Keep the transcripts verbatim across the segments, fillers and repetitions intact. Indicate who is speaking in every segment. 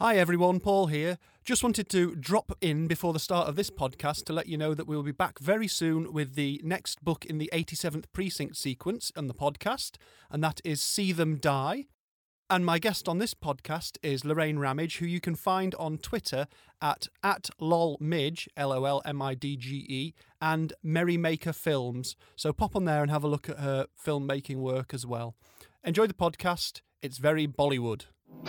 Speaker 1: Hi everyone, Paul here. Just wanted to drop in before the start of this podcast to let you know that we'll be back very soon with the next book in the eighty-seventh Precinct sequence on the podcast, and that is See Them Die. And my guest on this podcast is Lorraine Ramage, who you can find on Twitter at, at lolmidge, L O L M I D G E, and Merrymaker Films. So pop on there and have a look at her filmmaking work as well. Enjoy the podcast. It's very Bollywood.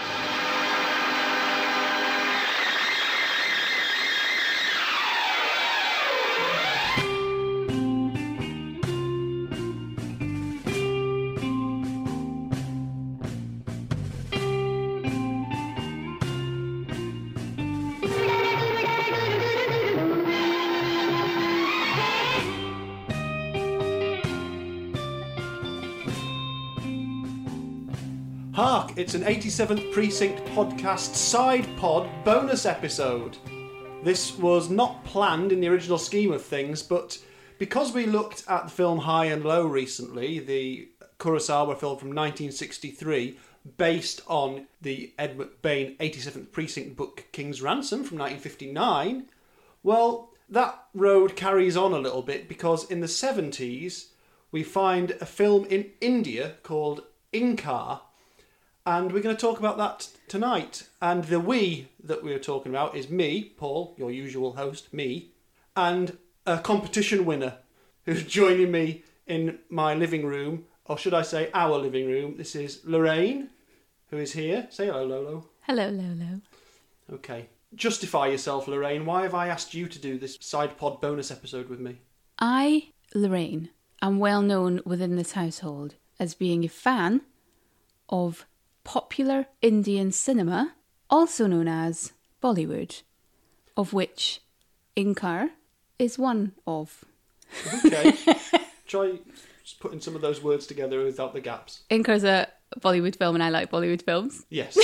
Speaker 1: Hark, it's an eighty-seventh Precinct podcast side pod bonus episode. This was not planned in the original scheme of things, but because we looked at the film High and Low recently, the Kurosawa film from nineteen sixty-three, based on the Ed McBain eighty-seventh Precinct book King's Ransom from nineteen fifty-nine, well, that road carries on a little bit because in the seventies we find a film in India called Inkar. And we're going to talk about that tonight. And the we that we're talking about is me, Paul, your usual host, me, and a competition winner who's joining me in my living room, or should I say our living room. This is Lorraine, who is here. Say hello, Lolo.
Speaker 2: Hello, Lolo.
Speaker 1: Okay. Justify yourself, Lorraine. Why have I asked you to do this side pod bonus episode with me?
Speaker 2: I, Lorraine, am well known within this household as being a fan of popular Indian cinema, also known as Bollywood, of which Inkar is one of.
Speaker 1: Okay. Try just putting some of those words together without the gaps.
Speaker 2: Inkar's a Bollywood film and I like Bollywood films.
Speaker 1: Yes.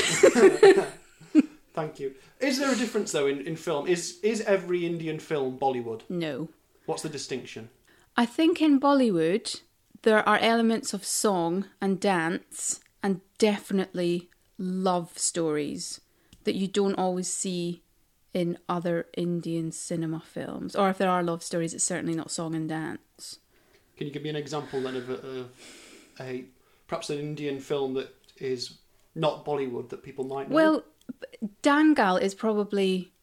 Speaker 1: Thank you. Is there a difference, though, in, in film? Is is every Indian film Bollywood?
Speaker 2: No.
Speaker 1: What's the distinction?
Speaker 2: I think in Bollywood there are elements of song and dance and definitely love stories that you don't always see in other Indian cinema films. Or if there are love stories, it's certainly not song and dance.
Speaker 1: Can you give me an example then of a, of a perhaps an Indian film that is not Bollywood that people might know?
Speaker 2: Well, Dangal is probably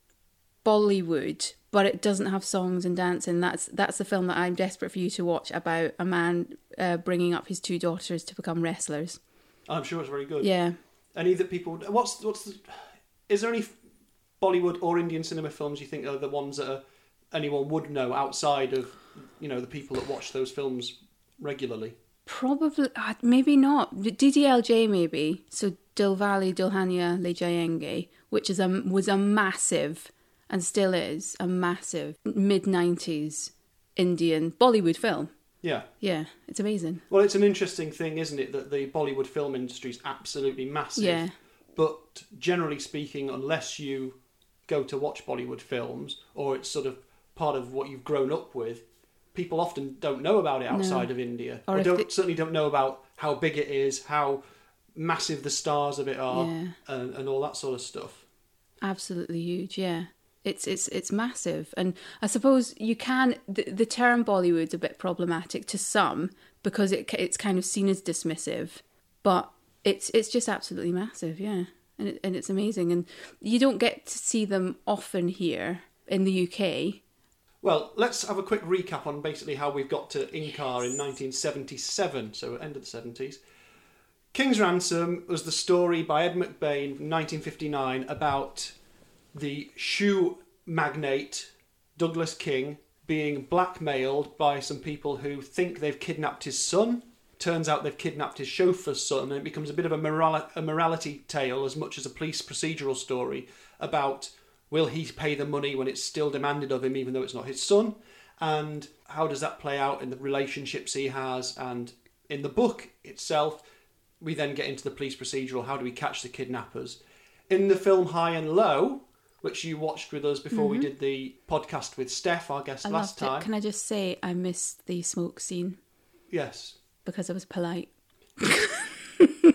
Speaker 2: Bollywood, but it doesn't have songs and dancing. That's that's the film that I'm desperate for you to watch about a man uh, bringing up his two daughters to become wrestlers.
Speaker 1: I'm sure it's very good.
Speaker 2: Yeah.
Speaker 1: Any that people... What's what's the... Is there any Bollywood or Indian cinema films you think are the ones that are, anyone would know outside of, you know, the people that watch those films regularly?
Speaker 2: Probably... Uh, maybe not. D D L J maybe. So Dilwale Dulhania Le Jayenge, which is a, was a massive, and still is, a massive mid nineties Indian Bollywood film.
Speaker 1: Yeah.
Speaker 2: Yeah, it's amazing.
Speaker 1: Well, it's an interesting thing, isn't it, that the Bollywood film industry is absolutely massive.
Speaker 2: Yeah.
Speaker 1: But generally speaking, unless you go to watch Bollywood films, or it's sort of part of what you've grown up with, people often don't know about it outside
Speaker 2: no.
Speaker 1: of India.
Speaker 2: Or,
Speaker 1: or don't,
Speaker 2: they...
Speaker 1: certainly don't know about how big it is, how massive the stars of it are,
Speaker 2: yeah.
Speaker 1: and, and all that sort of stuff.
Speaker 2: Absolutely huge, yeah. It's it's it's massive, and I suppose you can. The, the term Bollywood's a bit problematic to some because it it's kind of seen as dismissive, but it's it's just absolutely massive, yeah, and it, and it's amazing, and you don't get to see them often here in the U K.
Speaker 1: Well, let's have a quick recap on basically how we've got to Inkar yes. in nineteen seventy-seven, so end of the seventies. King's Ransom was the story by Ed McBain from nineteen fifty-nine about the shoe magnate Douglas King being blackmailed by some people who think they've kidnapped his son. Turns out they've kidnapped his chauffeur's son, and it becomes a bit of a, moral- a morality tale as much as a police procedural story about will he pay the money when it's still demanded of him even though it's not his son, and how does that play out in the relationships he has. And in the book itself we then get into the police procedural, how do we catch the kidnappers. In the film High and Low, which you watched with us before mm-hmm. we did the podcast with Steph, our guest
Speaker 2: I
Speaker 1: last
Speaker 2: loved
Speaker 1: time.
Speaker 2: It. Can I just say I missed the smoke scene?
Speaker 1: Yes.
Speaker 2: Because I was polite.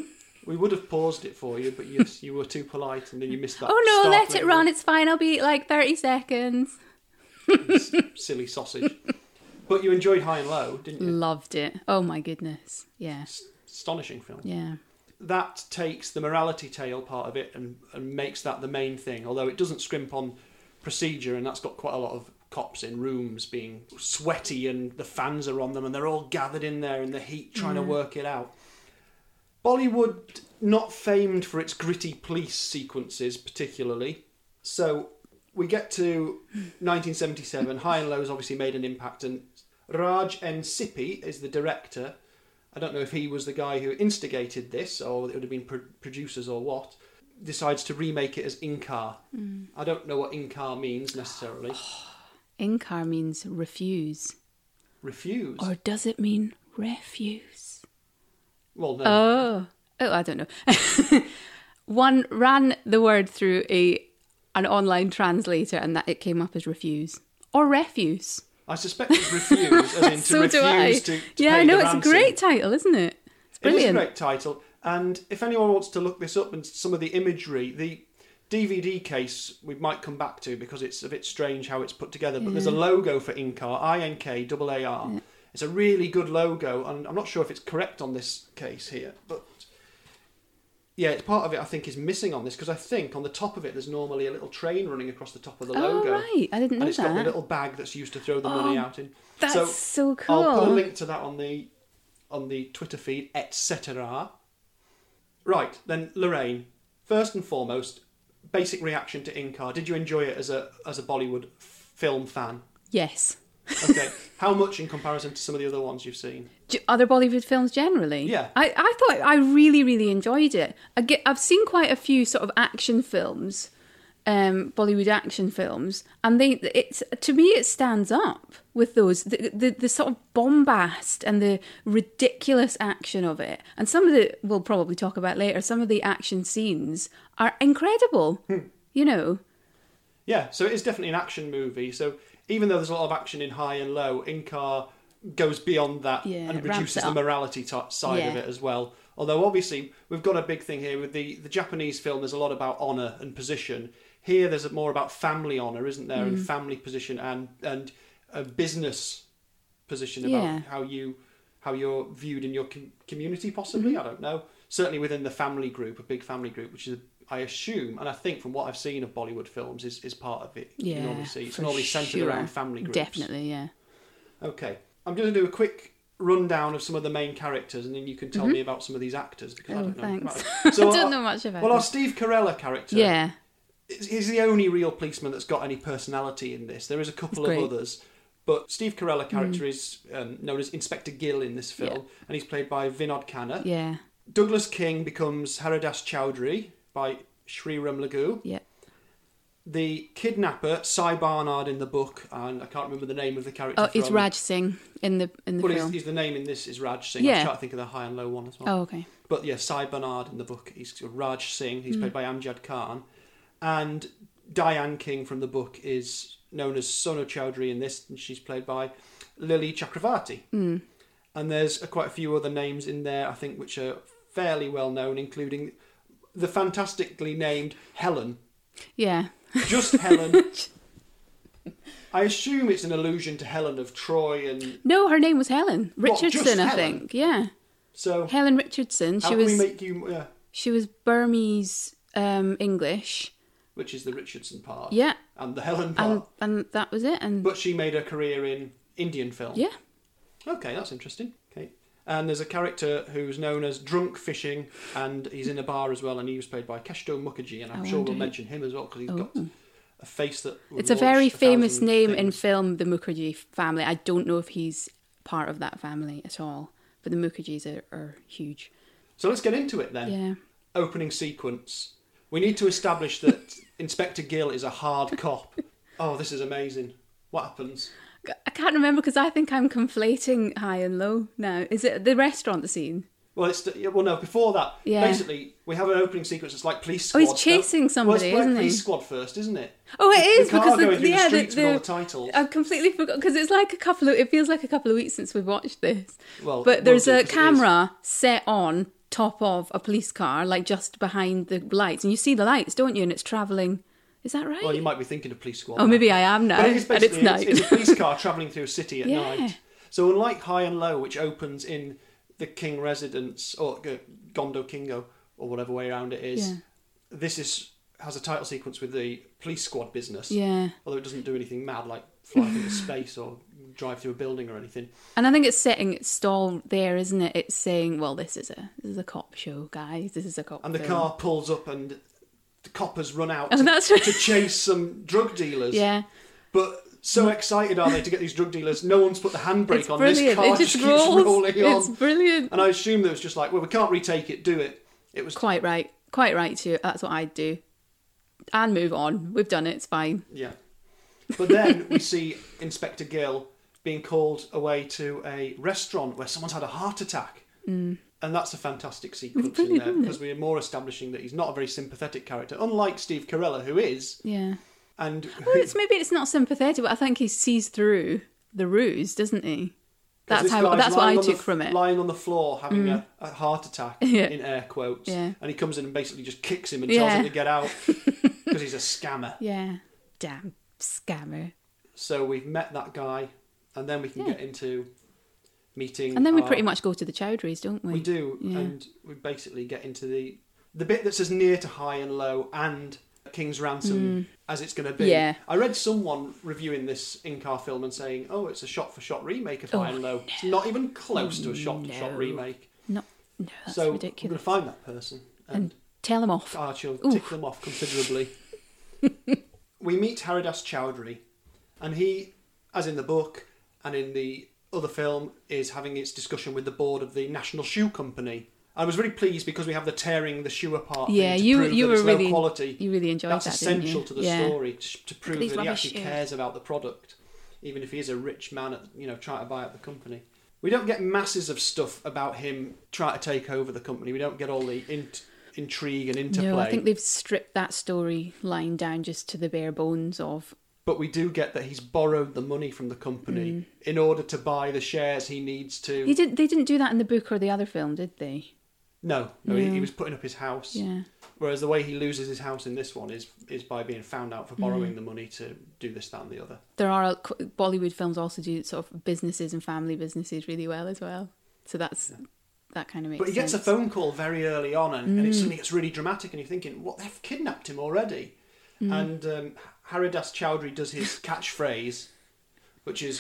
Speaker 1: We would have paused it for you, but you, you were too polite and then you missed that.
Speaker 2: Oh no, let it
Speaker 1: startling
Speaker 2: run. It's fine. I'll be like thirty seconds.
Speaker 1: silly sausage. But you enjoyed High and Low, didn't you?
Speaker 2: Loved it. Oh my goodness. Yeah.
Speaker 1: S- astonishing film.
Speaker 2: Yeah.
Speaker 1: That takes the morality tale part of it and, and makes that the main thing, although it doesn't scrimp on procedure, and that's got quite a lot of cops in rooms being sweaty and the fans are on them and they're all gathered in there in the heat trying
Speaker 2: yeah.
Speaker 1: to work it out. Bollywood, not famed for its gritty police sequences particularly. So we get to nineteen seventy-seven. High and Low's obviously made an impact, and Raj N. Sippy is the director. I don't know if he was the guy who instigated this, or it would have been pro- producers or what. Decides to remake it as Inkar. Mm. I don't know what Inkar means necessarily.
Speaker 2: Inkar means refuse.
Speaker 1: Refuse?
Speaker 2: Or does it mean refuse?
Speaker 1: Well, no.
Speaker 2: Oh, oh, I don't know. One ran the word through a an online translator, and that it came up as refuse or refuse.
Speaker 1: I suspect it's refuse, as in to
Speaker 2: so
Speaker 1: refuse
Speaker 2: do I.
Speaker 1: to, to
Speaker 2: yeah,
Speaker 1: pay
Speaker 2: I know,
Speaker 1: the
Speaker 2: it's
Speaker 1: ransom.
Speaker 2: a great title, isn't it? It's brilliant.
Speaker 1: It is a great title, and if anyone wants to look this up and some of the imagery, the D V D case we might come back to because it's a bit strange how it's put together, but yeah. there's a logo for Inkar, I N K A A R. Yeah. It's a really good logo, and I'm not sure if it's correct on this case here, but yeah, it's part of it I think is missing on this, because I think on the top of it there's normally a little train running across the top of the logo.
Speaker 2: Oh, right, I didn't know that.
Speaker 1: And it's got the little bag that's used to throw the
Speaker 2: oh,
Speaker 1: money out in.
Speaker 2: That's
Speaker 1: so,
Speaker 2: so cool.
Speaker 1: I'll put a link to that on the on the Twitter feed, et cetera. Right, then Lorraine, first and foremost, basic reaction to Inkar. Did you enjoy it as a as a Bollywood f- film fan?
Speaker 2: Yes.
Speaker 1: Okay. How much in comparison to some of the other ones you've seen?
Speaker 2: Other Bollywood films generally?
Speaker 1: Yeah.
Speaker 2: I, I thought I really, really enjoyed it. I get, I've seen quite a few sort of action films, um, Bollywood action films, and they it's to me it stands up with those. The, the, the sort of bombast and the ridiculous action of it. And some of the, we'll probably talk about later, some of the action scenes are incredible, hmm. you know.
Speaker 1: Yeah, so it is definitely an action movie. So even though there's a lot of action in High and Low, Inkar goes beyond that
Speaker 2: yeah,
Speaker 1: and reduces the morality t- side yeah. of it as well. Although obviously we've got a big thing here with the, the Japanese film. There's a lot about honour and position. Here there's more about family honour, isn't there, mm. and family position and and a business position about
Speaker 2: yeah.
Speaker 1: how you how you're viewed in your com- community. Possibly, mm-hmm. I don't know. Certainly within the family group, a big family group, which is. A, I assume, and I think from what I've seen of Bollywood films, is, is part of it.
Speaker 2: Yeah,
Speaker 1: you normally see it's normally centred
Speaker 2: sure.
Speaker 1: around family groups.
Speaker 2: Definitely, yeah.
Speaker 1: Okay, I'm going to do a quick rundown of some of the main characters, and then you can tell
Speaker 2: mm-hmm.
Speaker 1: me about some of these actors because
Speaker 2: oh,
Speaker 1: I don't know.
Speaker 2: Thanks.
Speaker 1: So
Speaker 2: I don't
Speaker 1: our,
Speaker 2: know much about.
Speaker 1: Well,
Speaker 2: it.
Speaker 1: our Steve Carella character,
Speaker 2: yeah,
Speaker 1: is, is the only real policeman that's got any personality in this. There is a couple of others. But Steve Carella character mm. is um, known as Inspector Gill in this film, yeah. and he's played by Vinod Khanna.
Speaker 2: Yeah.
Speaker 1: Douglas King becomes Haridas Chowdhury by Sriram Lagu.
Speaker 2: Yeah.
Speaker 1: The kidnapper, Sai Barnard in the book, and I can't remember the name of the character.
Speaker 2: Oh, it's
Speaker 1: from,
Speaker 2: Raj Singh in the in the
Speaker 1: well,
Speaker 2: film.
Speaker 1: Well, he's the name in this is Raj Singh.
Speaker 2: Yeah.
Speaker 1: I was trying to think of the High and Low one as well.
Speaker 2: Oh, okay.
Speaker 1: But yeah, Sai Barnard in the book, he's Raj Singh. He's mm. played by Amjad Khan. And Diane King from the book is known as Sonu Chowdhury in this, and she's played by Lily Chakravarti.
Speaker 2: Mm.
Speaker 1: And there's uh, quite a few other names in there, I think, which are fairly well known, including the fantastically named Helen.
Speaker 2: Yeah.
Speaker 1: Just Helen. I assume it's an allusion to Helen of Troy and...
Speaker 2: No, her name was Helen. Richardson,
Speaker 1: what,
Speaker 2: I
Speaker 1: Helen?
Speaker 2: think. Yeah.
Speaker 1: So
Speaker 2: Helen Richardson.
Speaker 1: How
Speaker 2: she
Speaker 1: can
Speaker 2: was,
Speaker 1: we make you... Yeah.
Speaker 2: She was Burmese um, English.
Speaker 1: Which is the Richardson part.
Speaker 2: Yeah.
Speaker 1: And the Helen part.
Speaker 2: And, and that was it. And
Speaker 1: But she made a career in Indian film.
Speaker 2: Yeah.
Speaker 1: Okay, that's interesting. Okay. And there's a character who's known as Drunk Fishing, and he's in a bar as well, and he was played by Keshto Mukherjee, and I'm
Speaker 2: I
Speaker 1: sure we'll
Speaker 2: wonder.
Speaker 1: mention him as well, because he's
Speaker 2: Oh.
Speaker 1: got a face that would
Speaker 2: It's a
Speaker 1: launch
Speaker 2: very
Speaker 1: a
Speaker 2: famous
Speaker 1: thousand
Speaker 2: name in
Speaker 1: things.
Speaker 2: film, the Mukherjee family. I don't know if he's part of that family at all, but the Mukherjees are, are huge.
Speaker 1: So let's get into it then.
Speaker 2: Yeah.
Speaker 1: Opening sequence. We need to establish that Inspector Gill is a hard cop. Oh, this is amazing. What happens?
Speaker 2: I can't remember because I think I'm conflating High and Low now. Is it the restaurant scene?
Speaker 1: Well, it's well, no. Before that,
Speaker 2: Yeah.
Speaker 1: basically, we have an opening sequence. It's like police
Speaker 2: Oh,
Speaker 1: squad.
Speaker 2: he's chasing somebody,
Speaker 1: well, it's like
Speaker 2: isn't
Speaker 1: police
Speaker 2: he?
Speaker 1: squad first, isn't it?
Speaker 2: Oh, it is
Speaker 1: the car
Speaker 2: because
Speaker 1: going
Speaker 2: the,
Speaker 1: through
Speaker 2: yeah,
Speaker 1: the streets
Speaker 2: the,
Speaker 1: with all
Speaker 2: the,
Speaker 1: the titles.
Speaker 2: I've completely forgot because it's like a couple of. It feels like a couple of weeks since we've watched this.
Speaker 1: Well,
Speaker 2: but there's
Speaker 1: will do,
Speaker 2: a
Speaker 1: 'cause it
Speaker 2: camera set on top of a police car, like just behind the lights. And you see the lights, don't you? And it's travelling. Is that right?
Speaker 1: Well, you might be thinking of Police Squad.
Speaker 2: Oh, maybe I am now.
Speaker 1: But it is
Speaker 2: and it's
Speaker 1: basically,
Speaker 2: night.
Speaker 1: it's, it's a police car travelling through a city at
Speaker 2: Yeah.
Speaker 1: night. So unlike High and Low, which opens in the King residence, or uh, Gondo Kingo, or whatever way around it is,
Speaker 2: Yeah.
Speaker 1: this is has a title sequence with the Police Squad business.
Speaker 2: Yeah.
Speaker 1: Although it doesn't do anything mad like fly into space or drive through a building or anything.
Speaker 2: And I think it's setting its stall there, isn't it? It's saying, well, this is a this is a cop show, guys. This is a cop
Speaker 1: And the
Speaker 2: film.
Speaker 1: car pulls up and the coppers run out
Speaker 2: Oh,
Speaker 1: to,
Speaker 2: that's right.
Speaker 1: to chase some drug dealers.
Speaker 2: Yeah.
Speaker 1: But so excited are they to get these drug dealers, no one's put the handbrake
Speaker 2: It's
Speaker 1: on.
Speaker 2: brilliant.
Speaker 1: This car
Speaker 2: It just
Speaker 1: keeps
Speaker 2: rolls.
Speaker 1: rolling on.
Speaker 2: It's brilliant.
Speaker 1: And I assumed that it was just like, well, we can't retake it, do it. It was,
Speaker 2: Quite right. Quite right, too. That's what I'd do. And move on. We've done it. It's fine.
Speaker 1: yeah. But then we see Inspector Gill being called away to a restaurant where someone's had a heart attack.
Speaker 2: Mm.
Speaker 1: And that's a fantastic sequence in
Speaker 2: brilliant,
Speaker 1: there,
Speaker 2: isn't it?
Speaker 1: because we're more establishing that he's not a very sympathetic character, unlike Steve Carell, who is.
Speaker 2: Yeah.
Speaker 1: And
Speaker 2: Well, it's maybe it's not sympathetic, but I think he sees through the ruse, doesn't he? That's
Speaker 1: this
Speaker 2: how.
Speaker 1: guy's
Speaker 2: That's what I
Speaker 1: lying on
Speaker 2: took
Speaker 1: the,
Speaker 2: from it.
Speaker 1: Lying on the floor, having a, a heart attack,
Speaker 2: Yeah.
Speaker 1: in air quotes.
Speaker 2: Yeah.
Speaker 1: And he comes in and basically just kicks him and tells
Speaker 2: Yeah.
Speaker 1: him to get out, because he's a scammer.
Speaker 2: Yeah. Damn scammer.
Speaker 1: So we've met that guy, and then we can
Speaker 2: Yeah.
Speaker 1: get into meeting.
Speaker 2: And then we
Speaker 1: our-
Speaker 2: pretty much go to the Chowdhuries, don't we?
Speaker 1: We do,
Speaker 2: Yeah.
Speaker 1: and we basically get into the the bit that's as near to High and Low and King's Ransom as it's going to be.
Speaker 2: Mm. Yeah.
Speaker 1: I read someone reviewing this in-car film and saying, oh, it's a shot-for-shot remake of High
Speaker 2: Oh,
Speaker 1: and Low. It's not even close to a
Speaker 2: Oh,
Speaker 1: shot-for-shot
Speaker 2: no.
Speaker 1: remake.
Speaker 2: No, no, that's
Speaker 1: so
Speaker 2: ridiculous.
Speaker 1: we're going to find that person and,
Speaker 2: And tell him off.
Speaker 1: ah, she'll
Speaker 2: Oof.
Speaker 1: tick them off considerably. We meet Haridas Chowdhury, and he, as in the book and in the other film, is having its discussion with the board of the National Shoe Company. I was really pleased because we have the tearing the shoe apart
Speaker 2: Yeah,
Speaker 1: thing to
Speaker 2: you
Speaker 1: prove
Speaker 2: you
Speaker 1: that
Speaker 2: were
Speaker 1: it's
Speaker 2: really
Speaker 1: low quality.
Speaker 2: you really enjoyed
Speaker 1: That's
Speaker 2: that. didn't
Speaker 1: essential
Speaker 2: you?
Speaker 1: to the
Speaker 2: Yeah.
Speaker 1: story to, to prove
Speaker 2: these
Speaker 1: that he
Speaker 2: rubbish
Speaker 1: actually
Speaker 2: shoes.
Speaker 1: cares about the product, even if he is a rich man, at, you know, trying to buy up the company. We don't get masses of stuff about him trying to take over the company. We don't get all the in- intrigue and interplay.
Speaker 2: No, I think they've stripped that storyline down just to the bare bones of.
Speaker 1: But we do get that he's borrowed the money from the company in order to buy the shares he needs to.
Speaker 2: He did. They didn't do that in the book or the other film, did they?
Speaker 1: No, no, He,
Speaker 2: No.
Speaker 1: he was putting up his house.
Speaker 2: Yeah.
Speaker 1: Whereas the way he loses his house in this one is is by being found out for borrowing the money to do this, that, and the other.
Speaker 2: There are Bollywood films also do sort of businesses and family businesses really well as well. So that's that kind of makes
Speaker 1: But he
Speaker 2: sense.
Speaker 1: gets a phone call very early on, and, and it suddenly gets really dramatic, and you're thinking, "What? They've kidnapped him already?" And um, Haridas Chowdhury does his catchphrase, which is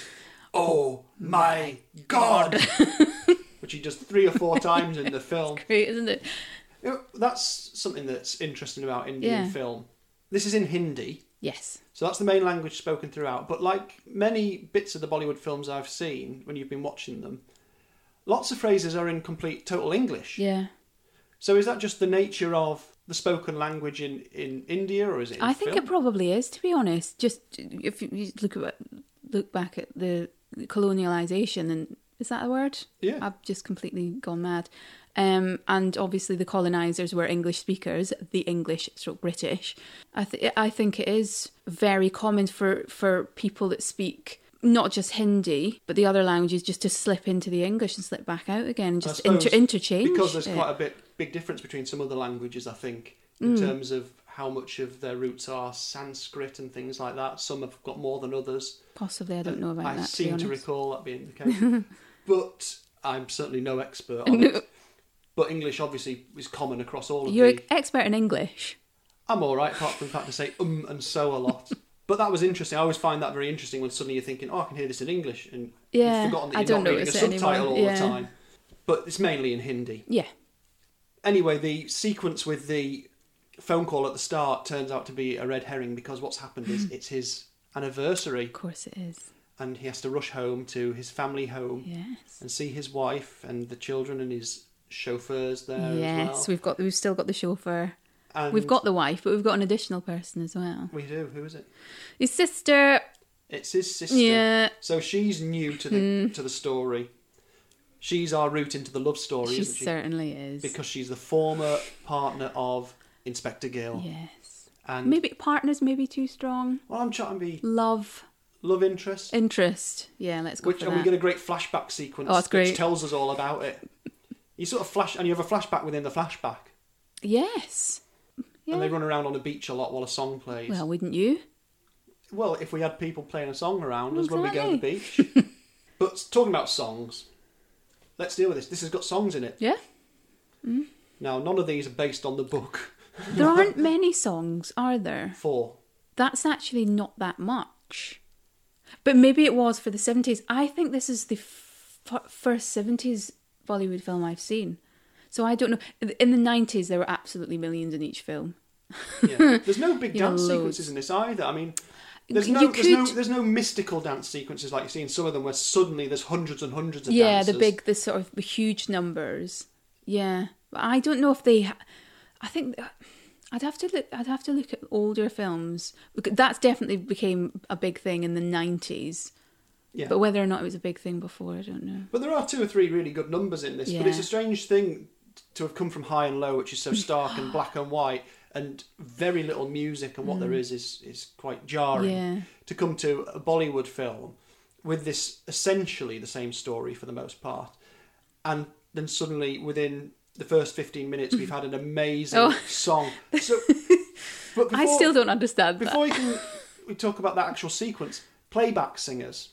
Speaker 1: "Oh my God," which he does three or four times in the film.
Speaker 2: Great, isn't it?
Speaker 1: You know, that's something that's interesting about Indian
Speaker 2: Yeah.
Speaker 1: film. This is in Hindi,
Speaker 2: Yes.
Speaker 1: so that's the main language spoken throughout. But like many bits of the Bollywood films I've seen, when you've been watching them, lots of phrases are in complete total English.
Speaker 2: Yeah.
Speaker 1: So is that just the nature of the spoken language in, in India, or is it in
Speaker 2: I think
Speaker 1: film?
Speaker 2: it probably is, to be honest. Just if you look at look back at the colonialization, and is that a word?
Speaker 1: Yeah.
Speaker 2: I've just completely gone mad. Um, and obviously the colonizers were English speakers, the English stroke British. I th- I think it is very common for, for people that speak not just Hindi, but the other languages, just to slip into the English and slip back out again, and
Speaker 1: I
Speaker 2: just
Speaker 1: suppose
Speaker 2: inter- interchange.
Speaker 1: Because there's
Speaker 2: it.
Speaker 1: quite a bit big difference between some of the languages, I think,
Speaker 2: Mm.
Speaker 1: in terms of how much of their roots are Sanskrit and things like that. Some have got more than others.
Speaker 2: Possibly, I don't know about
Speaker 1: I
Speaker 2: that.
Speaker 1: seem
Speaker 2: to,
Speaker 1: to
Speaker 2: be honest.
Speaker 1: recall that being the case. But I'm certainly no expert on
Speaker 2: No.
Speaker 1: it. But English obviously is common across all of
Speaker 2: You're
Speaker 1: the...
Speaker 2: an expert in English.
Speaker 1: I'm all right, apart from the fact to say um and so a lot. But that was interesting. I always find that very interesting when suddenly you're thinking, oh, I can hear this in English, and
Speaker 2: Yeah,
Speaker 1: you've forgotten that
Speaker 2: I
Speaker 1: you're
Speaker 2: don't
Speaker 1: not reading a
Speaker 2: notice it
Speaker 1: subtitle
Speaker 2: anymore.
Speaker 1: all
Speaker 2: Yeah.
Speaker 1: the time. But it's mainly in Hindi.
Speaker 2: Yeah.
Speaker 1: Anyway, the sequence with the phone call at the start turns out to be a red herring, because what's happened is it's his anniversary,
Speaker 2: Of course it is.
Speaker 1: and he has to rush home to his family home
Speaker 2: Yes.
Speaker 1: and see his wife and the children and his chauffeurs there
Speaker 2: Yes,
Speaker 1: as well.
Speaker 2: we've got we've still got the chauffeur.
Speaker 1: And
Speaker 2: We've got the wife, but we've got an additional person as well.
Speaker 1: we do. Who is it?
Speaker 2: His sister.
Speaker 1: It's his sister.
Speaker 2: Yeah.
Speaker 1: So she's new to the to the story. She's our route into the love story,
Speaker 2: She
Speaker 1: isn't she?
Speaker 2: certainly is.
Speaker 1: Because she's the former partner of Inspector Gill.
Speaker 2: Yes.
Speaker 1: And
Speaker 2: Maybe partners maybe too strong.
Speaker 1: well, I'm trying to be
Speaker 2: Love,
Speaker 1: love interest.
Speaker 2: interest. Yeah, let's go
Speaker 1: Which
Speaker 2: for
Speaker 1: and
Speaker 2: that.
Speaker 1: we get a great flashback sequence
Speaker 2: Oh, it's great.
Speaker 1: which tells us all about it. You sort of flash, and you have a flashback within the flashback.
Speaker 2: Yes. Yeah.
Speaker 1: And they run around on the beach a lot while a song plays.
Speaker 2: Well, wouldn't you?
Speaker 1: Well, if we had people playing a song around us when we go to the
Speaker 2: Exactly.
Speaker 1: beach. But talking about songs, let's deal with this. This has got songs in it.
Speaker 2: Yeah.
Speaker 1: Now, none of these are based on the book.
Speaker 2: There aren't many songs, are there?
Speaker 1: Four.
Speaker 2: That's actually not that much. But maybe it was for the seventies. I think this is the f- first seventies Bollywood film I've seen. So I don't know. In the nineties, there were absolutely millions in each film.
Speaker 1: Yeah. There's no big
Speaker 2: You know,
Speaker 1: dance
Speaker 2: loads.
Speaker 1: sequences in this either. I mean, there's
Speaker 2: You
Speaker 1: no, there's no,
Speaker 2: could-
Speaker 1: there's no mystical dance sequences like you see in some of them where suddenly there's hundreds and hundreds of
Speaker 2: Yeah,
Speaker 1: dancers.
Speaker 2: the big, the sort of huge numbers. Yeah, but I don't know if they. Ha- I think I'd have to look. I'd have to look at older films. Because that's definitely became a big thing in the nineties.
Speaker 1: Yeah.
Speaker 2: But whether or not it was a big thing before, I don't know.
Speaker 1: But there are two or three really good numbers in this. But
Speaker 2: Yeah.
Speaker 1: it's a strange thing to have come from High and Low, which is so stark and black and white, and very little music, and what there is is is quite jarring.
Speaker 2: Yeah.
Speaker 1: To come to a Bollywood film with this essentially the same story for the most part, and then suddenly within the first fifteen minutes we've had an amazing
Speaker 2: Oh.
Speaker 1: song. So, but before,
Speaker 2: I still don't understand that.
Speaker 1: before we can we talk about that actual sequence, playback singers.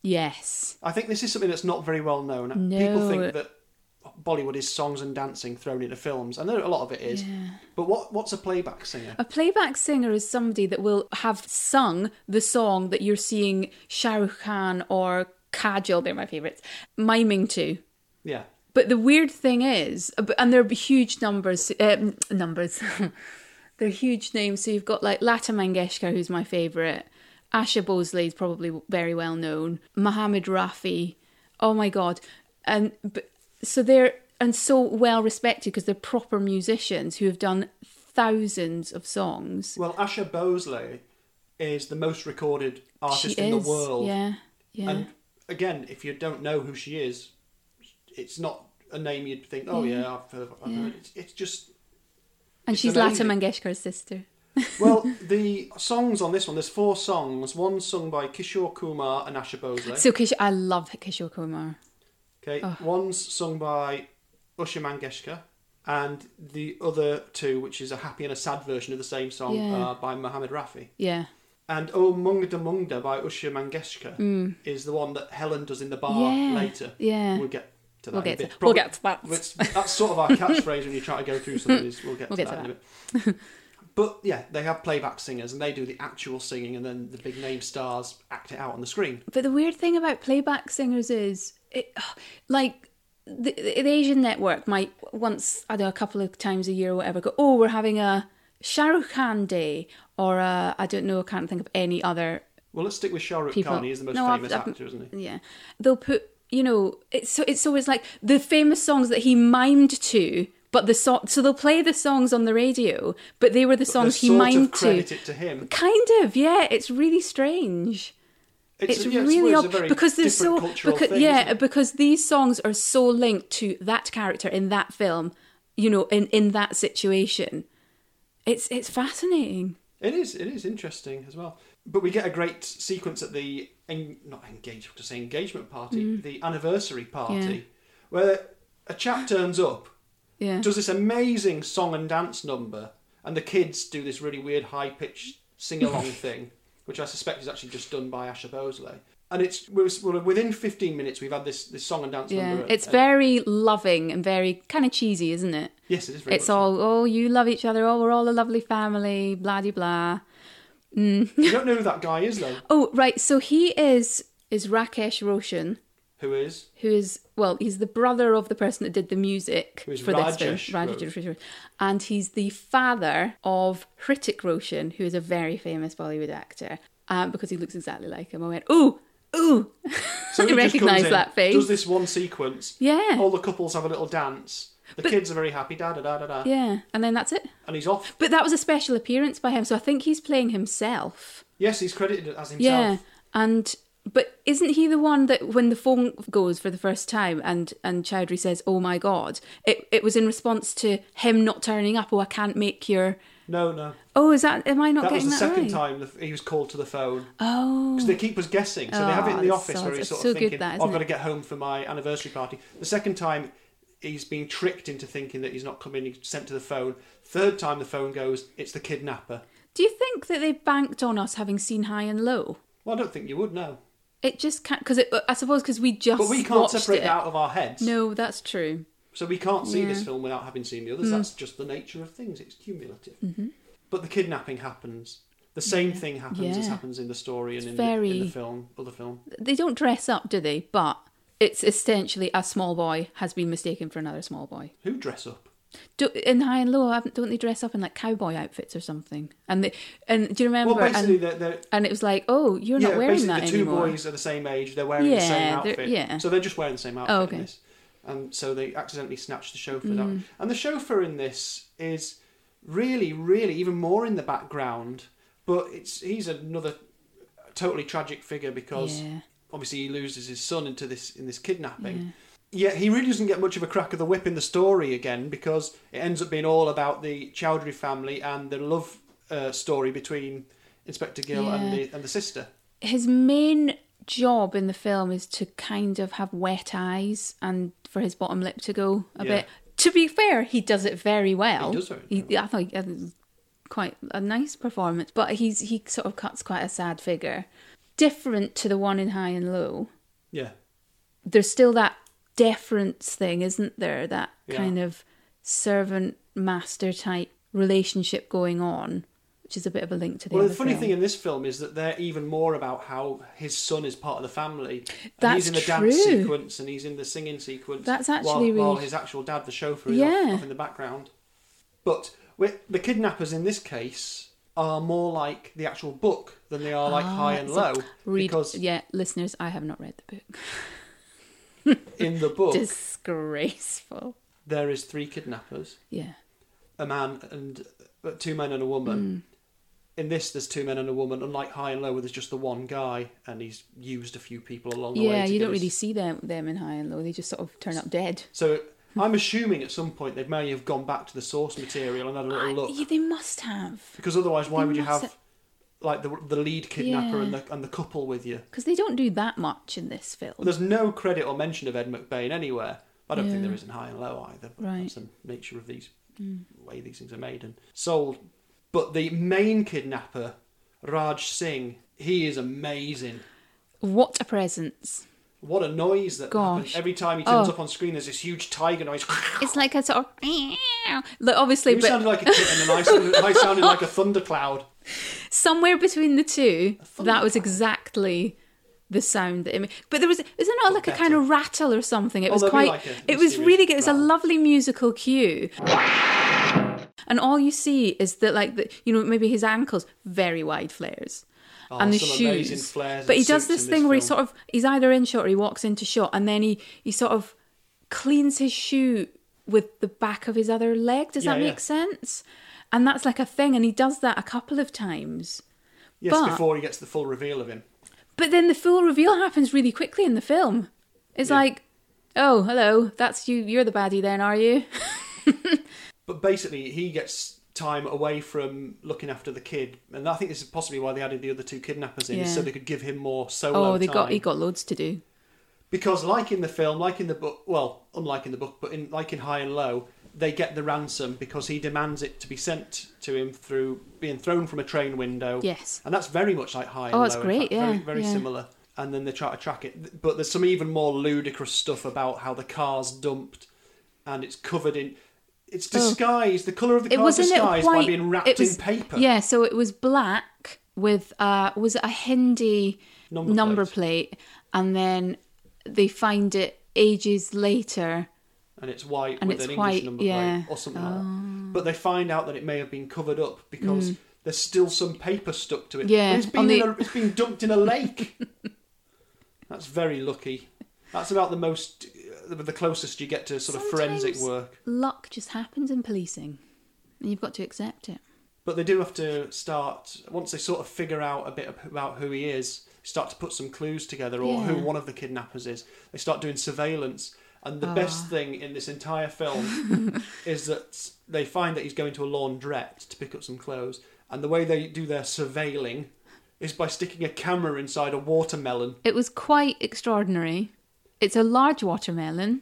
Speaker 2: Yes.
Speaker 1: I think this is something that's not very well known.
Speaker 2: No.
Speaker 1: People think that Bollywood is songs and dancing thrown into films, and there, a lot of it is.
Speaker 2: Yeah.
Speaker 1: But what what's a playback singer?
Speaker 2: A playback singer is somebody that will have sung the song that you're seeing Shah Rukh Khan or Kajol, they're my favourites, miming to.
Speaker 1: Yeah.
Speaker 2: But the weird thing is, and there are huge numbers, um, numbers, they're huge names. So you've got like Lata Mangeshkar, who's my favourite. Asha Bhosle is probably very well known. Mohammed Rafi, oh my God. And but, so they're, and so well respected because they're proper musicians who have done thousands of songs.
Speaker 1: Well, Asha Bhosle is the most recorded artist
Speaker 2: She
Speaker 1: in
Speaker 2: is,
Speaker 1: the world.
Speaker 2: yeah, yeah.
Speaker 1: And again, if you don't know who she is, it's not a name you'd think, oh yeah, I've heard, I've
Speaker 2: Yeah.
Speaker 1: heard. It's, it's just...
Speaker 2: and
Speaker 1: it's
Speaker 2: she's
Speaker 1: amazing.
Speaker 2: Lata Mangeshkar's sister.
Speaker 1: Well, the songs on this one, there's four songs. One sung by Kishore Kumar and Asha Bhosle.
Speaker 2: So Kish- I love Kishore Kumar.
Speaker 1: Okay,
Speaker 2: Oh.
Speaker 1: one's sung by Usha Mangeshkar, and the other two, which is a happy and a sad version of the same song,
Speaker 2: Yeah.
Speaker 1: are by Mohammed Rafi.
Speaker 2: Yeah.
Speaker 1: And Oh Mungda Mungda by Usha Mangeshkar is the one that Helen does in the bar
Speaker 2: Mm. Yeah,
Speaker 1: later.
Speaker 2: yeah.
Speaker 1: We'll get to that
Speaker 2: We'll
Speaker 1: in a
Speaker 2: get
Speaker 1: bit.
Speaker 2: to- we'll
Speaker 1: Probably-
Speaker 2: get to that.
Speaker 1: It's, that's sort of our catchphrase when you try to go through something is we'll get,
Speaker 2: We'll
Speaker 1: to,
Speaker 2: get
Speaker 1: that
Speaker 2: to
Speaker 1: in a bit. But yeah, they have playback singers and they do the actual singing, and then the big name stars act it out on the screen.
Speaker 2: But the weird thing about playback singers is, it, like, the, the Asian network might once, I don't know, a couple of times a year or whatever, go, oh, we're having a Shah Rukh Khan day, or a, I don't know, I can't think of any other
Speaker 1: Well, let's stick with Shah Rukh
Speaker 2: people.
Speaker 1: Khan. He is the most
Speaker 2: No, I've-
Speaker 1: famous
Speaker 2: I've-
Speaker 1: actor, isn't he?
Speaker 2: Yeah. They'll put, you know, it's so it's always like the famous songs that he mimed to, but the song, so they'll play the songs on the radio, but they were the
Speaker 1: They
Speaker 2: songs he
Speaker 1: sort
Speaker 2: mimed
Speaker 1: of credit
Speaker 2: to.
Speaker 1: it to him.
Speaker 2: Kind of, yeah. It's really strange.
Speaker 1: It's,
Speaker 2: It's
Speaker 1: yeah, it's-
Speaker 2: really
Speaker 1: it's a
Speaker 2: odd
Speaker 1: very
Speaker 2: because they're
Speaker 1: different
Speaker 2: so
Speaker 1: cultural
Speaker 2: because,
Speaker 1: thing,
Speaker 2: yeah
Speaker 1: isn't it?
Speaker 2: because these songs are so linked to that character in that film, you know, in in that situation. It's it's fascinating.
Speaker 1: It is. It is interesting as well. But we get a great sequence at the en- not engagement, to say engagement party, the anniversary party,
Speaker 2: Mm. Yeah.
Speaker 1: where a chap turns up,
Speaker 2: Yeah.
Speaker 1: does this amazing song and dance number, and the kids do this really weird high pitched sing along thing, which I suspect is actually just done by Asha Bhosle. And it's we're, we're within fifteen minutes we've had this, this song and dance
Speaker 2: Yeah,
Speaker 1: number.
Speaker 2: it's
Speaker 1: and-
Speaker 2: very loving and very kind of cheesy, isn't it?
Speaker 1: yes, it is. Very
Speaker 2: It's
Speaker 1: much so.
Speaker 2: all, oh, you love each other, oh, we're all a lovely family, blah de blah.
Speaker 1: You don't know who that guy is though.
Speaker 2: Oh, right, so he is is Rakesh Roshan,
Speaker 1: Who is?
Speaker 2: who is, well, he's the brother of the person that did the music
Speaker 1: Who is
Speaker 2: for this film.
Speaker 1: Rajesh
Speaker 2: Rajesh Roshan. And he's the father of Hrithik Roshan, who is a very famous Bollywood actor, um, because he looks exactly like him. I went, ooh, ooh,
Speaker 1: So
Speaker 2: I
Speaker 1: he just
Speaker 2: recognise
Speaker 1: comes in,
Speaker 2: that face.
Speaker 1: Does this one sequence?
Speaker 2: Yeah.
Speaker 1: All the couples have a little dance. The kids are very happy. Da da da da da.
Speaker 2: Yeah, and then that's it.
Speaker 1: And he's off.
Speaker 2: But that was a special appearance by him, so I think he's playing himself.
Speaker 1: Yes, he's credited as himself.
Speaker 2: Yeah, and but isn't he the one that when the phone goes for the first time and and Chowdhury says, "Oh my God," it it was in response to him not turning up. Oh, I can't make your.
Speaker 1: No, no.
Speaker 2: Oh, is that? Am I not
Speaker 1: That was
Speaker 2: getting
Speaker 1: the
Speaker 2: that
Speaker 1: second
Speaker 2: right?
Speaker 1: time that he was called to the phone.
Speaker 2: Oh,
Speaker 1: Because they keep us guessing. So they have it in
Speaker 2: Oh,
Speaker 1: the
Speaker 2: that's
Speaker 1: office
Speaker 2: so-
Speaker 1: where he's
Speaker 2: it's
Speaker 1: sort
Speaker 2: so
Speaker 1: of
Speaker 2: good
Speaker 1: thinking,
Speaker 2: that,
Speaker 1: oh,
Speaker 2: isn't
Speaker 1: I've got to
Speaker 2: it?
Speaker 1: get home for my anniversary party. The second time, he's being tricked into thinking that he's not coming. He's sent to the phone. Third time the phone goes, it's the kidnapper.
Speaker 2: Do you think that they banked on us having seen High and Low?
Speaker 1: Well, I don't think you would, no.
Speaker 2: It just can't, because I suppose because we just
Speaker 1: But we can't
Speaker 2: watched
Speaker 1: separate
Speaker 2: it.
Speaker 1: it out of our heads.
Speaker 2: No, that's true.
Speaker 1: So we can't see
Speaker 2: Yeah.
Speaker 1: this film without having seen the others.
Speaker 2: Mm.
Speaker 1: That's just the nature of things. It's cumulative.
Speaker 2: Mm-hmm.
Speaker 1: But the kidnapping happens. The same
Speaker 2: Yeah.
Speaker 1: thing happens
Speaker 2: Yeah.
Speaker 1: as happens in the story and
Speaker 2: It's
Speaker 1: in,
Speaker 2: very-
Speaker 1: the, in the film, other film.
Speaker 2: They don't dress up, do they? But it's essentially a small boy has been mistaken for another small boy.
Speaker 1: Who dress up?
Speaker 2: Do, in High and Low, haven't- don't they dress up in like cowboy outfits or something? And they, and do you remember?
Speaker 1: Well, basically,
Speaker 2: and,
Speaker 1: they're, they're,
Speaker 2: and it was like, oh, you're
Speaker 1: yeah,
Speaker 2: not wearing
Speaker 1: basically
Speaker 2: that
Speaker 1: the two
Speaker 2: anymore.
Speaker 1: boys are the same age. They're wearing
Speaker 2: Yeah,
Speaker 1: the same
Speaker 2: they're-
Speaker 1: outfit.
Speaker 2: yeah.
Speaker 1: So they're just wearing the same outfit
Speaker 2: Oh,
Speaker 1: in
Speaker 2: okay.
Speaker 1: this. And so they accidentally snatch the chauffeur
Speaker 2: Mm.
Speaker 1: down. And the chauffeur in this is really, really even more in the background. But it's he's another totally tragic figure because
Speaker 2: Yeah.
Speaker 1: obviously he loses his son into this in this kidnapping. Yeah. Yet he really doesn't get much of a crack of the whip in the story again because it ends up being all about the Chowdhury family and the love uh, story between Inspector Gill and
Speaker 2: Yeah.
Speaker 1: the and the sister.
Speaker 2: His main job in the film is to kind of have wet eyes and for his bottom lip to go a
Speaker 1: Yeah.
Speaker 2: bit. To be fair, he does it very well.
Speaker 1: He does very
Speaker 2: He-
Speaker 1: well.
Speaker 2: I thought it was quite a nice performance, but he's he sort of cuts quite a sad figure. Different to the one in High and Low.
Speaker 1: Yeah.
Speaker 2: There's still that deference thing, isn't there? That
Speaker 1: Yeah.
Speaker 2: kind of servant master type relationship going on, which is a bit of a link to the
Speaker 1: Well,
Speaker 2: other
Speaker 1: the funny
Speaker 2: film.
Speaker 1: thing in this film is that they're even more about how his son is part of the family. And
Speaker 2: That's
Speaker 1: he's in the
Speaker 2: true.
Speaker 1: dance sequence and he's in the singing sequence.
Speaker 2: That's actually
Speaker 1: while,
Speaker 2: really-
Speaker 1: while his actual dad, the chauffeur, is
Speaker 2: Yeah.
Speaker 1: off, off in the background. But with, the kidnappers in this case are more like the actual book than they are like
Speaker 2: Ah,
Speaker 1: High and
Speaker 2: so
Speaker 1: Low.
Speaker 2: Read,
Speaker 1: because
Speaker 2: yeah, listeners, I have not read the book.
Speaker 1: in the book
Speaker 2: Disgraceful.
Speaker 1: there is three kidnappers,
Speaker 2: Yeah.
Speaker 1: a man and uh, two men and a woman. In this, there's two men and a woman. Unlike High and Low, where there's just the one guy, and he's used a few people along the way.
Speaker 2: Yeah,
Speaker 1: to
Speaker 2: you
Speaker 1: get
Speaker 2: don't
Speaker 1: his-
Speaker 2: really see them them in High and Low. They just sort of turn up dead.
Speaker 1: So I'm assuming at some point they may have gone back to the source material and had a little
Speaker 2: I-
Speaker 1: look,
Speaker 2: yeah, they must have.
Speaker 1: because otherwise, why
Speaker 2: they
Speaker 1: would you
Speaker 2: must
Speaker 1: have
Speaker 2: have-
Speaker 1: like the the lead kidnapper
Speaker 2: Yeah.
Speaker 1: and the and the couple with you?
Speaker 2: Because they don't do that much in this film.
Speaker 1: Well, there's no credit or mention of Ed McBain anywhere. I don't think
Speaker 2: Yeah.
Speaker 1: there is in High and Low either. But
Speaker 2: Right.
Speaker 1: That's the nature of these way these things are made and sold. But the main kidnapper, Raj Singh, he is amazing.
Speaker 2: What a presence.
Speaker 1: What a noise that
Speaker 2: Gosh.
Speaker 1: happens. Every time he turns
Speaker 2: Oh.
Speaker 1: up on screen, there's this huge tiger noise.
Speaker 2: It's like a sort of... Like, obviously,
Speaker 1: You
Speaker 2: but
Speaker 1: sounded like a kitten and I sounded, I sounded like a thundercloud.
Speaker 2: somewhere between the two,
Speaker 1: thunder
Speaker 2: that was
Speaker 1: clap.
Speaker 2: exactly the sound that it made. But there was, was there not
Speaker 1: But
Speaker 2: like a
Speaker 1: better.
Speaker 2: kind of rattle or something? It
Speaker 1: Oh,
Speaker 2: was
Speaker 1: there'd be
Speaker 2: quite,
Speaker 1: like a
Speaker 2: it was
Speaker 1: mysterious
Speaker 2: really good. It was a
Speaker 1: rattle.
Speaker 2: lovely musical cue. And all you see is that, like, the, you know, maybe his ankles, very wide flares.
Speaker 1: Oh,
Speaker 2: and the
Speaker 1: some
Speaker 2: shoes.
Speaker 1: amazing flares
Speaker 2: But
Speaker 1: and
Speaker 2: he does
Speaker 1: suits
Speaker 2: this
Speaker 1: in
Speaker 2: thing
Speaker 1: this
Speaker 2: where he
Speaker 1: film.
Speaker 2: sort of, he's either in shot or he walks into shot, and then he, he sort of cleans his shoe with the back of his other leg. Does
Speaker 1: Yeah,
Speaker 2: that
Speaker 1: yeah.
Speaker 2: make sense? And that's like a thing, and he does that a couple of times.
Speaker 1: Yes,
Speaker 2: but-
Speaker 1: before he gets the full reveal of him.
Speaker 2: But then the full reveal happens really quickly in the film. It's
Speaker 1: Yeah.
Speaker 2: like, oh, hello, that's you. You're the baddie then, are you?
Speaker 1: But basically, he gets time away from looking after the kid, and I think this is possibly why they added the other two kidnappers in,
Speaker 2: Yeah.
Speaker 1: so they could give him more solo
Speaker 2: Oh, they
Speaker 1: time.
Speaker 2: got he got loads to do.
Speaker 1: Because, like in the film, like in the book, well, unlike in the book, but in like in High and Low, they get the ransom because he demands it to be sent to him through being thrown from a train window.
Speaker 2: Yes.
Speaker 1: And that's very much like High and
Speaker 2: Oh,
Speaker 1: Low.
Speaker 2: it's
Speaker 1: in
Speaker 2: great,
Speaker 1: fact, Very,
Speaker 2: yeah,
Speaker 1: very
Speaker 2: yeah.
Speaker 1: similar. And then they try to track it. But there's some even more ludicrous stuff about how the car's dumped and it's covered in... It's disguised. The colour of the
Speaker 2: It
Speaker 1: car is
Speaker 2: wasn't it
Speaker 1: disguised by
Speaker 2: white.
Speaker 1: being wrapped
Speaker 2: It was,
Speaker 1: in paper.
Speaker 2: Yeah, so it was black with uh was it a Hindi
Speaker 1: Number
Speaker 2: number,
Speaker 1: plate.
Speaker 2: plate, and then they find it ages later.
Speaker 1: And it's white
Speaker 2: And
Speaker 1: with
Speaker 2: it's
Speaker 1: an English
Speaker 2: white,
Speaker 1: number
Speaker 2: yeah.
Speaker 1: plate or something like that. But they find out that it may have been covered up because there's still some paper stuck to it.
Speaker 2: Mm. Yeah,
Speaker 1: But it's been,
Speaker 2: on
Speaker 1: in
Speaker 2: the-
Speaker 1: a, it's been dumped in a lake. That's very lucky. That's about the most, uh, the closest you get to sort of forensic
Speaker 2: Sometimes
Speaker 1: work.
Speaker 2: Luck just happens in policing, and you've got to accept it.
Speaker 1: But they do have to start, once they sort of figure out a bit about who he is, start to put some clues together or who
Speaker 2: Yeah.
Speaker 1: one of the kidnappers is. They start doing surveillance. And the best
Speaker 2: Ah.
Speaker 1: thing in this entire film is that they find that he's going to a laundrette to pick up some clothes. And the way they do their surveilling is by sticking a camera inside a watermelon.
Speaker 2: It was quite extraordinary. It's a large watermelon.